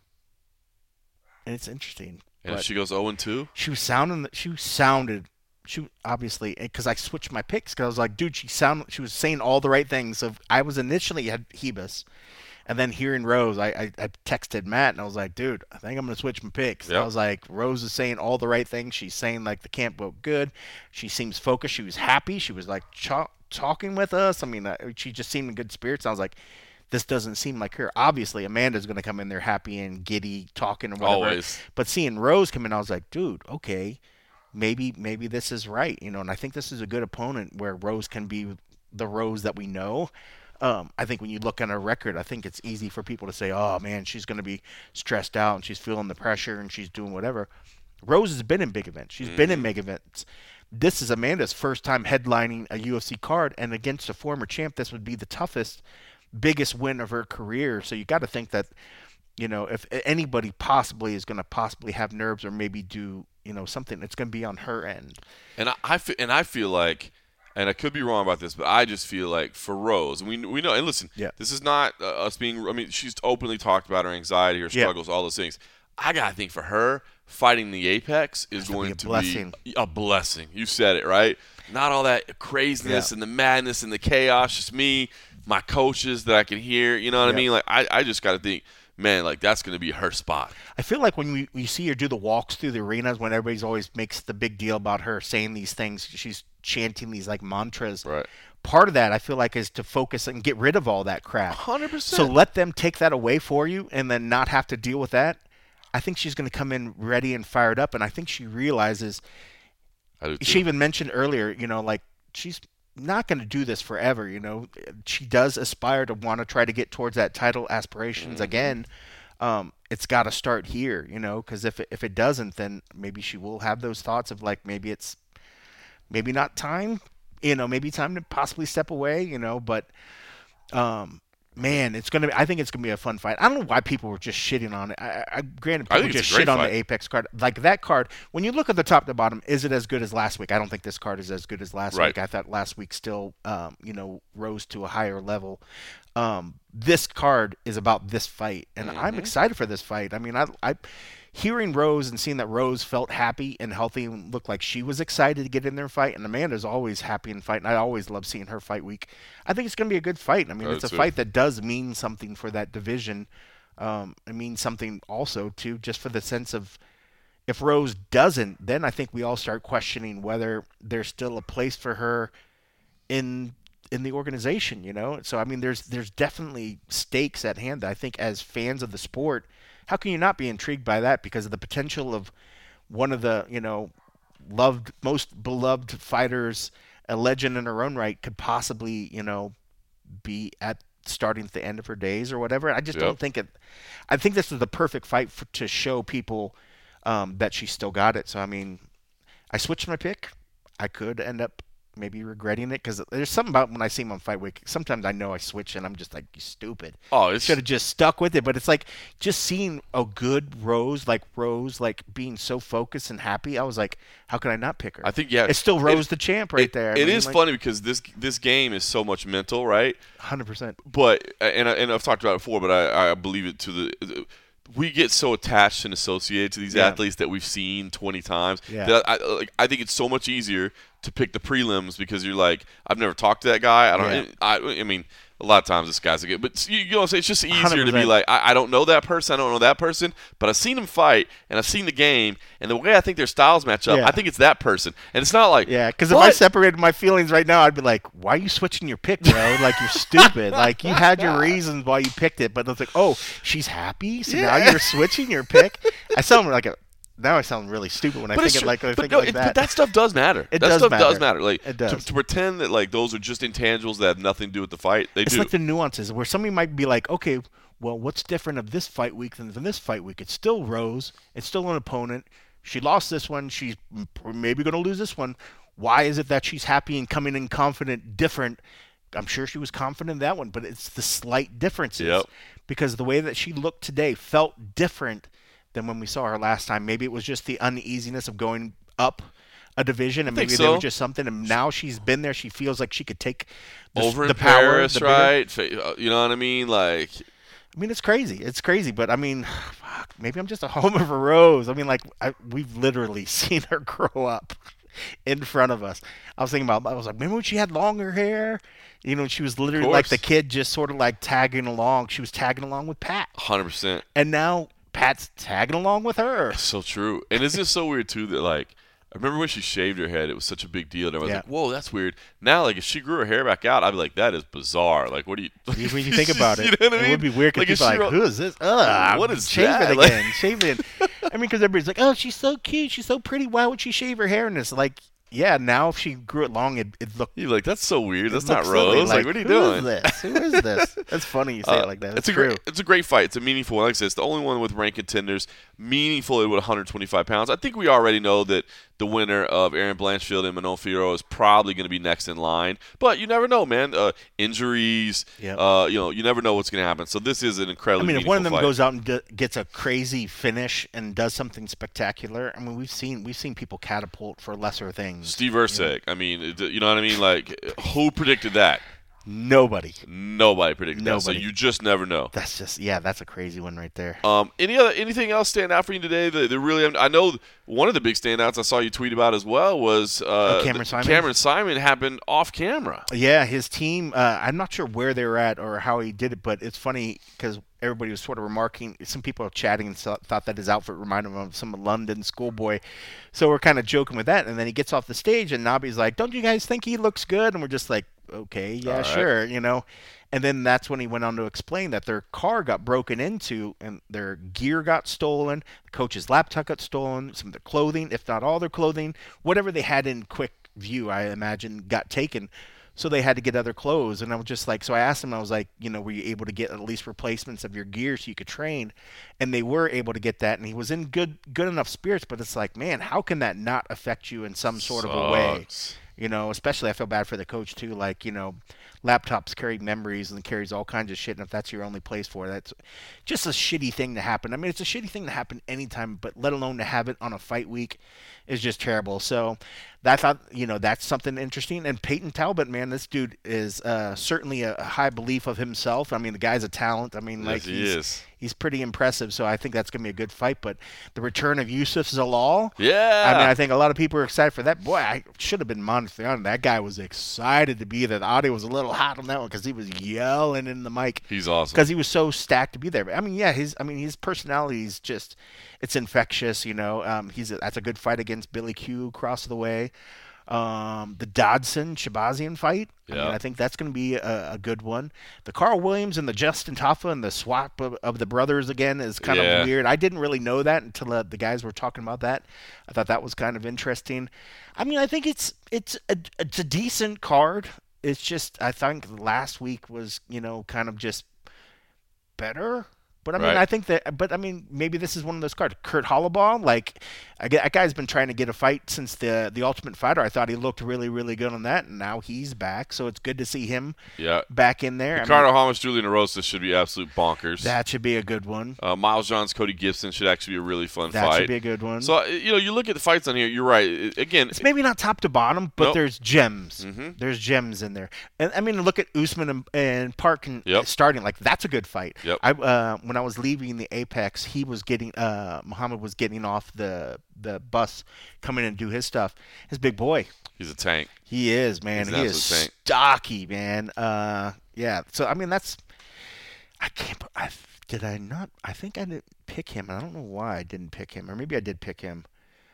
and it's interesting. And if but- she goes oh and two, she was sounding. She sounded. She obviously because I switched my picks because I was like, dude, she sound. She was saying all the right things. So I was initially had Hebus, and then hearing Rose, I, I I texted Matt and I was like, dude, I think I'm gonna switch my picks. Yep. I was like, Rose is saying all the right things. She's saying like the camp went good. She seems focused. She was happy. She was like ch- talking with us. I mean, uh, she just seemed in good spirits. I was like, this doesn't seem like her. Obviously, Amanda's going to come in there happy and giddy, talking or whatever. always. But seeing Rose come in, I was like, dude, okay, maybe maybe this is right, you know. And I think this is a good opponent where Rose can be the Rose that we know. Um, I think when you look on her record, I think it's easy for people to say, oh man, she's going to be stressed out and she's feeling the pressure and she's doing whatever. Rose has been in big events. She's mm-hmm. been in big events. This is Amanda's first time headlining a U F C card, and against a former champ, this would be the toughest, biggest win of her career. So you got to think that, you know, if anybody possibly is going to possibly have nerves or maybe do, you know, something, it's going to be on her end. And I, I feel, and I feel like, and I could be wrong about this, but I just feel like for Rose, and we we know, and listen, yeah. this is not uh, us being. I mean, she's openly talked about her anxiety, her struggles, yeah. all those things. I gotta think for her, fighting the Apex is That's going to to be a blessing. be a blessing. You said it right. Not all that craziness yeah. and the madness and the chaos. Just me, my coaches that I can hear. You know what yeah. I mean? Like I, I just gotta think. Man, like that's going to be her spot. I feel like when we, we see her do the walks through the arenas, when everybody's always makes the big deal about her saying these things, she's chanting these like mantras. Right. Part of that I feel like is to focus and get rid of all that crap. one hundred percent. So let them take that away for you and then not have to deal with that. I think she's going to come in ready and fired up, and I think she realizes. I do too. She even mentioned earlier, you know, like she's not going to do this forever, you know. She does aspire to want to try to get towards that title aspirations mm-hmm. again. Um, it's got to start here, you know, because if it, if it doesn't, then maybe she will have those thoughts of like maybe it's maybe not time, you know, maybe time to possibly step away, you know. But um, man, it's gonna be. I think it's gonna be a fun fight. I don't know why people were just shitting on it. I, I granted people just shit on fight. the Apex card. Like that card, when you look at the top to bottom, is it as good as last week? I don't think this card is as good as last right. week. I thought last week still, um, you know, rose to a higher level. Um, this card is about this fight, and mm-hmm. I'm excited for this fight. I mean, I, I, hearing Rose and seeing that Rose felt happy and healthy and looked like she was excited to get in there and fight, and Amanda's always happy and fighting. I always love seeing her fight week. I think it's going to be a good fight. I mean, I it's a too. fight that does mean something for that division. Um, it means something also too, just for the sense of if Rose doesn't, then I think we all start questioning whether there's still a place for her in. in the organization, you know? So, I mean, there's there's definitely stakes at hand that I think as fans of the sport, how can you not be intrigued by that? Because of the potential of one of the, you know, loved, most beloved fighters, a legend in her own right, could possibly, you know, be at starting at the end of her days or whatever. I just yep. don't think it, I think this is the perfect fight for, to show people um, that she still got it. So, I mean, I switched my pick. I could end up maybe regretting it because there's something about when I see him on Fight Week. Sometimes I know I switch and I'm just like, you stupid. Oh, it's Should have just stuck with it. But it's like just seeing a good Rose, like Rose, like being so focused and happy. I was like, how could I not pick her? I think yeah, it's still Rose it, the champ right it, there. I It mean, is like, funny because this this game is so much mental, right? one hundred percent. But and I- and I've talked about it before, but I, I believe it to the. We get so attached and associated to these Yeah. athletes that we've seen twenty times. Yeah. That I, like, I think it's so much easier to pick the prelims because you're like, I've never talked to that guy. I don't. Yeah. I, I mean, a lot of times this guy's a good, but you, you know what I'm saying? It's just easier one hundred to be percent. like, I, I don't know that person, I don't know that person, but I've seen them fight and I've seen the game, and the way I think their styles match up, Yeah. I think it's that person. And it's not like, Yeah, because if I what? separated my feelings right now, I'd be like, "Why are you switching your pick, bro? Like you're stupid. Like you had your reasons why you picked it, but it's like, oh, she's happy, so now Yeah. you're switching your pick." I sound like a now I sound really stupid when I But think it's it true. like when I but think no, like it- that. But that stuff does matter. It that does stuff matter. does matter. Like It To, does. to pretend that like those are just intangibles that have nothing to do with the fight. They It's do. like the nuances where somebody might be like, okay, well, what's different of this fight week than, than this fight week? It's still Rose. It's still an opponent. She lost this one. She's m- maybe going to lose this one. Why is it that she's happy and coming in confident, different? I'm sure she was confident in that one, but it's the slight differences. Yep. Because the way that she looked today felt different than when we saw her last time. Maybe it was just the uneasiness of going up a division, and think maybe there so. was just something. And now she's been there. She feels like she could take the, Over the in power, Paris, the bigger- right? Fa- uh, You know what I mean? Like, I mean, it's crazy. It's crazy, but I mean, fuck, maybe I'm just a homer for Rose. I mean, like I, we've literally seen her grow up in front of us. I was thinking about. I was like, remember when she had longer hair? You know, she was literally like the course. kid, just sort of like tagging along. She was tagging along with Pat, one hundred percent. and now Pat's tagging along with her. So true. And isn't it so weird, too, that, like, I remember when she shaved her head, it was such a big deal. And I was Yeah. like, whoa, that's weird. Now, like, if she grew her hair back out, I'd be like, that is bizarre. Like, what do you. When you think about it, you know what I it mean? would be weird because Like, if people are she like, wrote- "Who is this? Ugh, What is shave that?" it Like- again? Shave it." I mean, because everybody's like, "Oh, she's so cute. She's so pretty. Why would she shave her hair?" And it's like, yeah, now if she grew it long, it it looked. You're like, that's so weird. That's it not looked silly. Rose. Like, what are you who doing? Is this? Who is this? That's funny you say Uh, it like that. It's It's a true. great, it's a great fight. It's a meaningful one. Like I said, it's the only one with ranked contenders, meaningful at one hundred twenty-five pounds. I think we already know that the winner of Aaron Blanchfield and Manon Fierro is probably going to be next in line. But you never know, man. Uh, injuries, Yep. uh, you know, you never know what's going to happen. So this is an I incredibly mean, if one of them meaningful fight. goes out and d- gets a crazy finish and does something spectacular, I mean, we've seen we've seen people catapult for lesser things. Steve Erceg. I mean, it- you know what I mean? Like, who predicted that? Nobody. Nobody predicted that. So Nobody. you just never know. That's just yeah, that's a crazy one right there. Um, any other anything else stand out for you today? That, that really, I know one of the big standouts I saw you tweet about as well was uh, Oh, Cameron the- Simon? Cameron Simon happened off camera. Yeah, his team. Uh, I'm not sure where they were at or how he did it, but it's funny because everybody was sort of remarking. Some people were chatting and so- thought that his outfit reminded him of some London schoolboy. So we're kind of joking with that. And then he gets off the stage, and Nabi's like, "Don't you guys think he looks good?" And we're just like, "Okay, yeah, All right. sure," you know. And then that's when he went on to explain that their car got broken into and their gear got stolen, the coach's laptop got stolen, some of their clothing, if not all their clothing, whatever they had in quick view, I imagine, got taken. So they had to get other clothes. And I was just like, so I asked him, I was like, you know, were you able to get at least replacements of your gear so you could train? And they were able to get that. And he was in good, good enough spirits. But it's like, man, how can that not affect you in some sort of a way? Sucks. You know, especially I feel bad for the coach too. Like, you know, laptops carry memories and carries all kinds of shit. And if that's your only place for it, that's just a shitty thing to happen. I mean, it's a shitty thing to happen anytime, but let alone to have it on a fight week is just terrible. So I thought, you know, that's something interesting. And Peyton Talbot, man, this dude is uh, certainly a high belief of himself. I mean, the guy's a talent. I mean, like Yes, he he's, is. he's pretty impressive. So I think that's going to be a good fight. But the return of Yusuf Zalal, Yeah. I mean, I think a lot of people are excited for that. Boy, I should have been monitoring on. That guy was excited to be there. The audio was a little hot on that one because he was yelling in the mic He's awesome. because he was so stacked to be there. But I mean, yeah, his I mean his personality is just it's infectious. You know, um, he's a, that's a good fight against Billy Q across the way. Um, the Dodson Shabazian fight. I mean, Yeah. I think that's going to be a, a good one. The Carl Williams and the Justin Taffa and the swap of, of the brothers again is kind Yeah. of weird. I didn't really know that until uh, the guys were talking about that. I thought that was kind of interesting. I mean, I think it's it's a, it's a decent card. It's just I think last week was you know kind of just better. But I mean, Right. I think that. But I mean, maybe this is one of those cards. Kurt Hollabaugh, like I get- that guy's been trying to get a fight since the the Ultimate Fighter. I thought he looked really, really good on that, and now he's back. So it's good to see him Yeah. back in there. I mean, Ricardo Holmes, Julian Erosa should be absolute bonkers. that should be a good one. Uh, Miles Johns, Cody Gibson should actually be a really fun That fight. should be a good one. So uh, you know, you look at the fights on here. You're right. It- again, It's maybe not top to bottom, but Nope. there's gems. Mhm. There's gems in there. And I mean, look at Usman and, and Park and Yep. starting. Like that's a good fight. Yep. I uh, when I was leaving the Apex, he was getting uh, Muhammad was getting off the the bus, coming in to do his stuff. His big boy. he's a tank. He is, man. He's an He is absolute tank. stocky, man. Uh, yeah. So I mean, that's. I can't. I did I not? I think I didn't pick him. I don't know why I didn't pick him, or maybe I did pick him.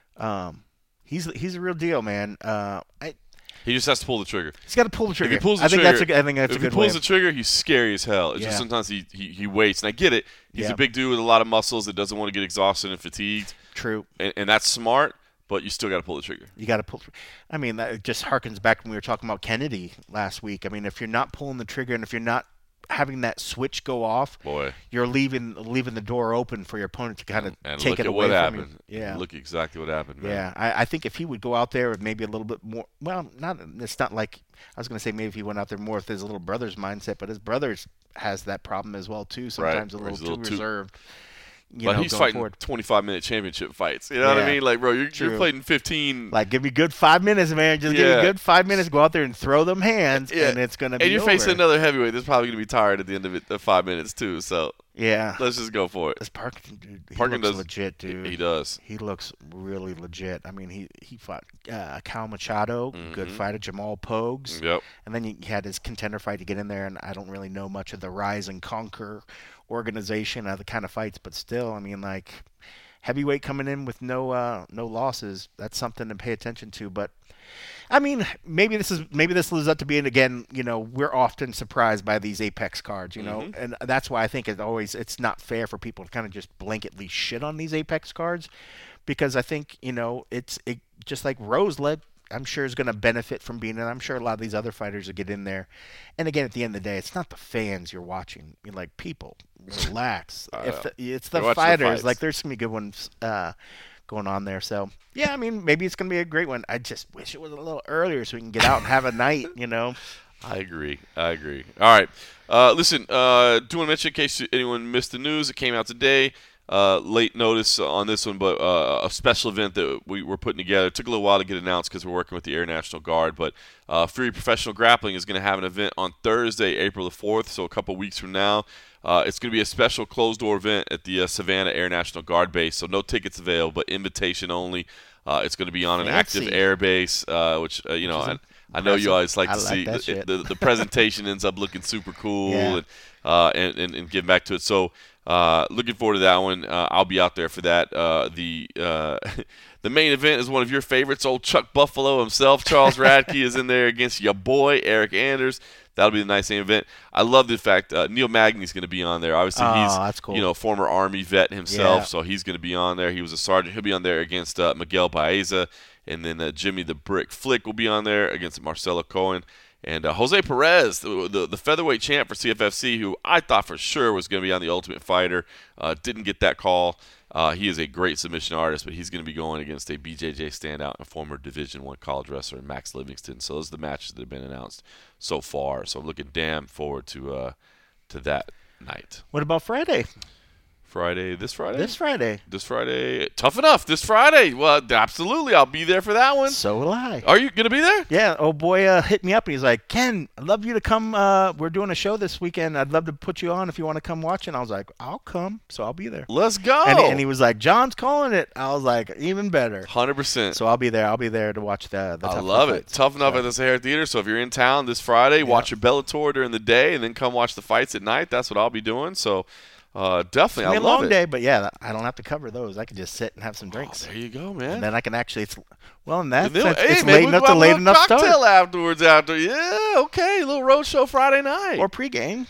Um, he's he's a real deal, man. Uh, I He just has to pull the trigger. he's got to pull the trigger. If he pulls the I think trigger, that's a, good- I think that's if a good he pulls way. the trigger, he's scary as hell. It's Yeah. just sometimes he, he he waits, and I get it. He's Yeah. a big dude with a lot of muscles that doesn't want to get exhausted and fatigued, True. and, and that's smart. But you still got to pull the trigger. You got to pull. I mean, that just harkens back when we were talking about Kennedy last week. I mean, if you're not pulling the trigger and if you're not having that switch go off, Boy, you're leaving leaving the door open for your opponent to kind of and take look it at away what from happened. you. Yeah. Look exactly what happened. Man. Yeah, I, I think if he would go out there with maybe a little bit more, well, not it's not like I was going to say maybe if he went out there more with his little brother's mindset, but his brother's has that problem as well too. Sometimes Right, a where little he's a too little too- reserved. You But know, he's going fighting forward. twenty-five minute championship fights. You know what I Yeah. mean? Like, bro, you're, True. you're playing fifteen. Like, give me good five minutes, man. Just give Yeah. me good five minutes. Go out there and throw them hands, Yeah. and it's going to be and you're over. facing another heavyweight that's probably going to be tired at the end of it, the five minutes too. So Yeah. let's just go for it. This Parkinson dude, he Parkin looks does- legit, dude. He does. He looks really legit. I mean, he he fought uh, Cal Machado, good Mhm. fighter, Jamal Pogues, Yep. and then he had his contender fight to get in there. And I don't really know much of the Rise and Conquer organization, uh, the kind of fights, but still, I mean, like heavyweight coming in with no uh, no losses. That's something to pay attention to. But I mean, maybe this is maybe this lives up to being again. You know, we're often surprised by these Apex cards. You know, Mhm. and that's why I think it always it's not fair for people to kind of just blanketly shit on these Apex cards, because I think you know it's it just like Rose led. I'm sure is going to benefit from being in. I'm sure a lot of these other fighters will get in there. And again, at the end of the day, it's not the fans you're watching. You're like, people, relax. I if know. the, it's the You're watching the fighters. fights. Like, there's some good ones uh, going on there. So yeah, I mean, maybe it's going to be a great one. I just wish it was a little earlier so we can get out and have a night. You know. I agree. I agree. All right. Uh, listen, uh, do want to mention in case anyone missed the news, it came out today. Uh, late notice on this one, but uh, a special event that we were putting together. It took a little while to get announced because we're working with the Air National Guard, but uh, Fury Professional Grappling is going to have an event on Thursday, April the fourth, so a couple weeks from now. Uh, it's going to be a special closed-door event at the uh, Savannah Air National Guard base, so no tickets available, but invitation only. Uh, it's going to be on an active Fancy. air base, uh, which, uh, you know, Which I, is I know you impressive. always like I to like see that the, shit. the, the presentation ends up looking super cool Yeah. and, uh, and, and, and getting back to it. So uh, looking forward to that one. Uh, I'll be out there for that. Uh, the uh, the main event is one of your favorites, old Chuck Buffalo himself. Charles Radke is in there against your boy, Eric Anders. That'll be a nice main event. I love the fact uh, Neil Magny's going to be on there. Obviously, Oh, he's that's cool. you know former Army vet himself, Yeah. so he's going to be on there. He was a sergeant. He'll be on there against uh, Miguel Baeza, and then uh, Jimmy the Brick Flick will be on there against Marcelo Cohen. And uh, Jose Perez, the, the the featherweight champ for C F F C, who I thought for sure was going to be on The Ultimate Fighter, uh, didn't get that call. Uh, he is a great submission artist, but he's going to be going against a B J J standout and former Division One college wrestler, Max Livingston. So those are the matches that have been announced so far. So I'm looking damn forward to uh, to that night. What about Friday? Friday, this Friday? This Friday. This Friday. Tough enough. This Friday. Well, absolutely. I'll be there for that one. So will I. Are you going to be there? Yeah, oh boy uh, hit me up and he's like, Ken, I'd love you to come. Uh, we're doing a show this weekend. I'd love to put you on if you want to come watch. And I was like, I'll come. So I'll be there. Let's go. And, and he was like, John's calling it. I was like, even better. one hundred percent. So I'll be there. I'll be there to watch the, the I Tough love Enough it. fights. Tough enough So, at the Sahara Theater. So if you're in town this Friday, watch your Bellator during the day, and then come watch the fights at night. That's what I'll be doing. So uh, It's definitely, gonna I be a love long it. day, but yeah, I don't have to cover those. I can just sit and have some Oh, drinks. there you go, And man. then I can actually, it's well, in that And then- sense, hey, it's maybe late we enough go to have a late little enough cocktail start. afterwards. After, yeah, okay, a little road show Friday night. Or pregame.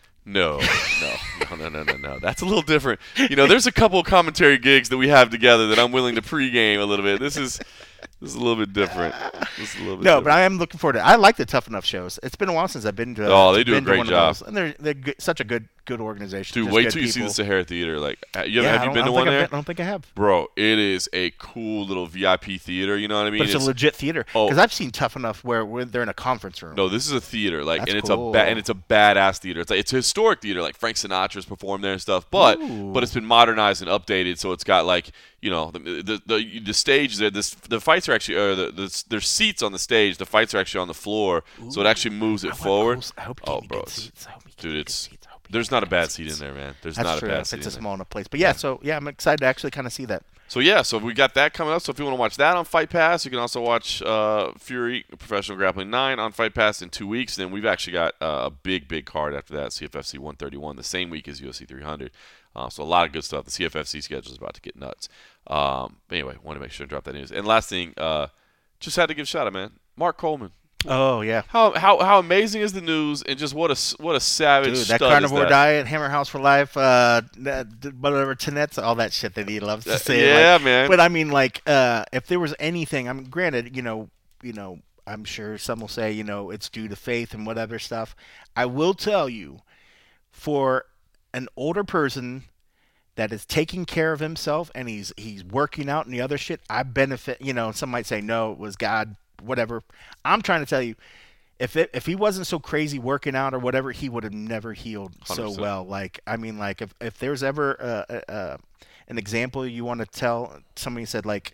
No, no, no, no, no, no, no. That's a little different. You know, there's a couple of commentary gigs that we have together that I'm willing to pregame a little bit. This is this is a little bit different. This is a little bit No, different. but I am looking forward to it. I like the Tough Enough shows. It's been a while since I've been to. Oh, they do a been to great one of job. those. And they're they're good, such a good good organization. Dude, just wait good till you see people. the Sahara Theater. Like, ha- you, Yeah, have I you don't- been I to don't one think I've there? been- I don't think I have. Bro, it is a cool little V I P theater. You know what I mean? But it's, a legit theater Oh. because I've seen Tough Enough where, where they're in a conference room. No, this is a theater, like, That's and it's cool. a ba- and it's a badass theater. It's like it's a historic theater, like Frank Sinatra's performed there and stuff. But Ooh. but it's been modernized and updated, so it's got like you know the the the, the stage there. This the fights are actually uh, the, the there's seats on the stage. The fights are actually on the floor, so it actually moves it I want forward. cool- I hope you Oh, get me bro, good it's- seats. I hope you get dude, me good it's seats. I hope you there's get me not a good bad seat in seats. there, man. There's That's not true. a bad If seat it's in a there. small enough place. But yeah, so yeah, I'm excited to actually kind of see that. So yeah, so we got that coming up. So if you want to watch that on Fight Pass, you can also watch uh, Fury Professional Grappling nine on Fight Pass in two weeks. Then we've actually got uh, a big, big card after that, C F F C one thirty-one, the same week as U F C three hundred. Uh, so a lot of good stuff. The C F F C schedule is about to get nuts. Um, but anyway, want to make sure to drop that news. And last thing, uh, just had to give a shout out, man. Mark Coleman. Oh yeah. How how how amazing is the news, and just what a what a savage Dude, that stud carnivore is that. diet, Hammer House for life, uh, that- whatever, Tenets, all that shit that he loves to Uh, say. yeah, like- man. But I mean, like, uh, if there was anything, I mean, granted, you know, you know, I'm sure some will say, you know, it's due to faith and whatever stuff. I will tell you, for an older person that is taking care of himself and he's he's working out and the other shit, I benefit. You know, some might say no, it was God, whatever. I'm trying to tell you, if it, if he wasn't so crazy working out or whatever, he would have never healed so one hundred percent. well. Like, I mean, like if if there's ever uh, uh, uh, an example you want to tell, somebody said like,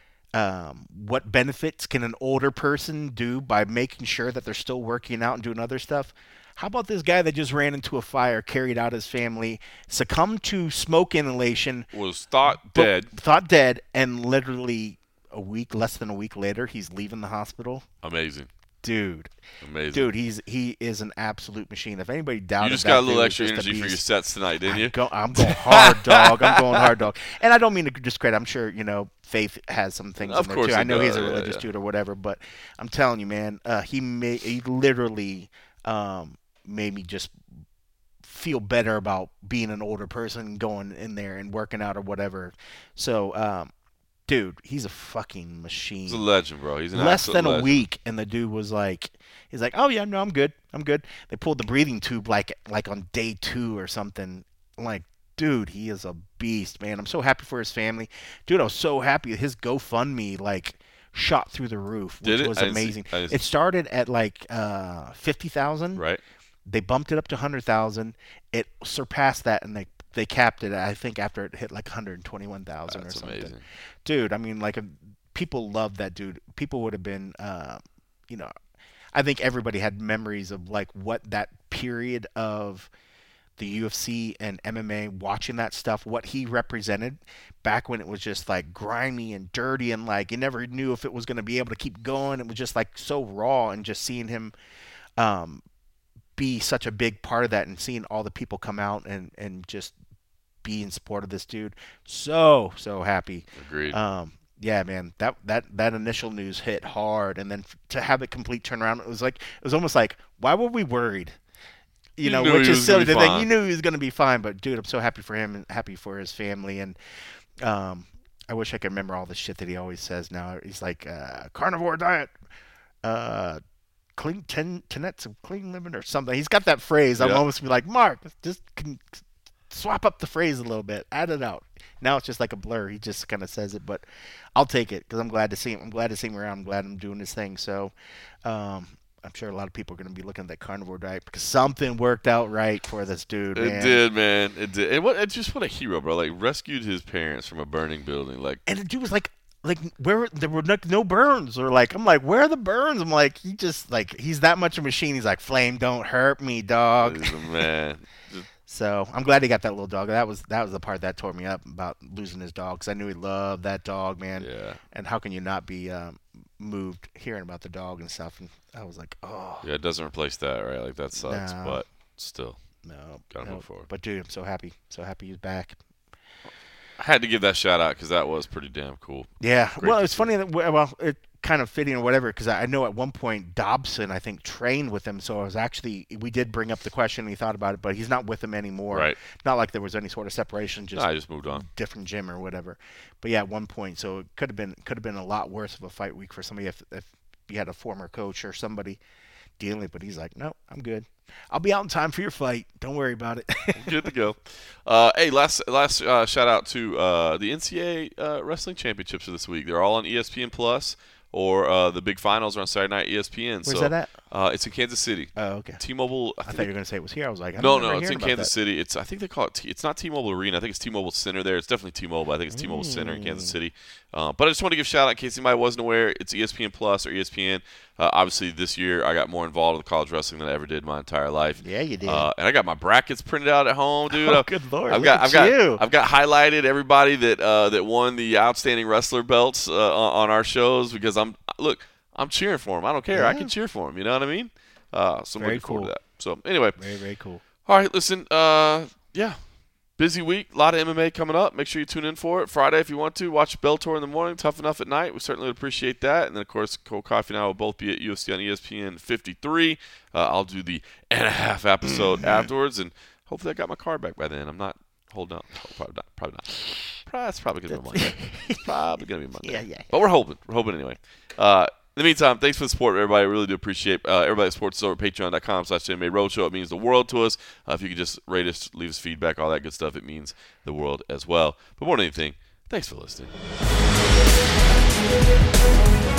um, what benefits can an older person do by making sure that they're still working out and doing other stuff? How about this guy that just ran into a fire, carried out his family, succumbed to smoke inhalation, Was thought but- dead. thought dead, and literally a week, less than a week later, he's leaving the hospital. Amazing, Dude, amazing. dude, he's he is an absolute machine. If anybody doubted, you just that got a dude little was extra just a energy for your beast. sets tonight, didn't you? I'm, go, I'm going hard, dog. I'm going hard, dog. And I don't mean to discredit. I'm sure you know Faith has some things Of in there course too. it I know he's does, a yeah, religious yeah. dude or whatever, but I'm telling you, man, uh, he made he literally um, made me just feel better about being an older person, going in there and working out or whatever. So, um, dude, he's a fucking machine. He's a legend, bro. He's an Less absolute than a legend. week, and the dude was like, he's like, oh yeah, no, I'm good, I'm good. They pulled the breathing tube like like on day two or something. I'm like, dude, he is a beast, man. I'm so happy for his family, dude. I was so happy. His GoFundMe like shot through the roof, which Did it? was I didn't see- amazing. I didn't It see- started at like uh, fifty thousand. Right? They bumped it up to one hundred thousand. It surpassed that, and they they capped it, I think, after it hit like one hundred twenty-one thousand or That's something. amazing. Dude, I mean, like, uh, people love that dude. People would have been, uh, you know, I think everybody had memories of like what that period of the U F C and M M A, watching that stuff, what he represented back when it was just like grimy and dirty, and like you never knew if it was going to be able to keep going. It was just like so raw, and just seeing him um, be such a big part of that, and seeing all the people come out and, and just be in support of this dude. So, so happy. Agreed. Um, yeah, man, that, that, that initial news hit hard, and then f- to have it complete turnaround, it was like, it was almost like, why were we worried? You, You know, knew which he is was gonna silly be to think. fine. You knew he was going to be fine, but dude, I'm so happy for him and happy for his family. And um, I wish I could remember all the shit that he always says now. He's like, uh, carnivore diet, uh, clean ten tenets of clean living or something. He's got that phrase. I'm Yeah. almost be like, Mark, just can swap up the phrase a little bit, add it out. Now it's just like a blur. He just kind of says it, but I'll take it because I'm glad to see him. I'm glad to see him around. I'm glad I'm doing this thing. So um, I'm sure a lot of people are going to be looking at that carnivore diet because something worked out right for this dude. It man. did, man. It did. And what? It just what a hero, bro. Like rescued his parents from a burning building. Like And the dude was like, like where there were no, no burns, or like I'm like, where are the burns? I'm like, he just like he's that much a machine. He's like, flame don't hurt me, dog. he's a man. Just- So I'm glad he got that little dog. That was that was the part that tore me up about losing his dog, because I knew he loved that dog, man. yeah. And how can you not be um, moved hearing about the dog and stuff? And I was like, oh Yeah. It doesn't replace that, right? Like that sucks, No. but still, no, Gotta no. move forward. But dude, I'm so happy, so happy he's back. I had to give that shout out because that was pretty damn cool. Yeah. Great well, to it's see. funny that well, it kind of fitting or whatever, because I I know at one point Dobson, I think, trained with him. So I was actually we did bring up the question. And he thought about it, but he's not with him anymore. Right. Not like there was any sort of separation. Just No, I just moved on. different gym or whatever. But yeah, at one point, so it could have been could have been a lot worse of a fight week for somebody if if you had a former coach or somebody dealing, but he's like, no, I'm good. I'll be out in time for your fight. Don't worry about it. Good to go. Uh, hey, last last uh, shout out to uh, the N C double A uh, wrestling championships of this week. They're all on E S P N Plus, or uh, the big finals are on Saturday night E S P N. Where's so, that at? Uh, it's in Kansas City. Oh, okay. T-Mobile. I, I thought you were going to say it was here. I was like, I no, never no, it's hearing in about Kansas that. City. It's I think they call it. T- it's not T-Mobile Arena. I think it's T-Mobile Center there. It's definitely T-Mobile. I think it's T-Mobile Center in Kansas City. Uh, but I just want to give a shout out in case anybody wasn't aware. It's E S P N Plus or E S P N. Uh, obviously, this year I got more involved with college wrestling than I ever did my entire life. Yeah, you did. Uh, and I got my brackets printed out at home, dude. Oh, good lord! I've Look got, at I've got, you. I've got highlighted everybody that uh, that won the outstanding wrestler belts uh, on, on our shows because I'm look, I'm cheering for them. I don't care. Yeah. I can cheer for them. You know what I mean? Uh, so I'm Very looking forward cool. to that. So anyway, Very, very cool. all right. Listen, uh, yeah. Busy week, a lot of M M A coming up. Make sure you tune in for it. Friday, if you want to, watch Bellator in the morning. Tough Enough at night. We certainly would appreciate that. And then, of course, Cole Coffee and I will both be at U F C on E S P N fifty-three. Uh, I'll do the and a half episode afterwards, and hopefully I got my card back by then. I'm not holding out. Oh, probably not. Probably not. Probably, that's probably going to be Monday. It's probably going to be Monday. Yeah, yeah, yeah. But we're hoping. We're hoping anyway. Uh, in the meantime, thanks for the support, everybody. I really do appreciate uh, everybody that supports us over at patreon.com slash MMA Roadshow. It means the world to us. Uh, if you could just rate us, leave us feedback, all that good stuff, it means the world as well. But more than anything, thanks for listening.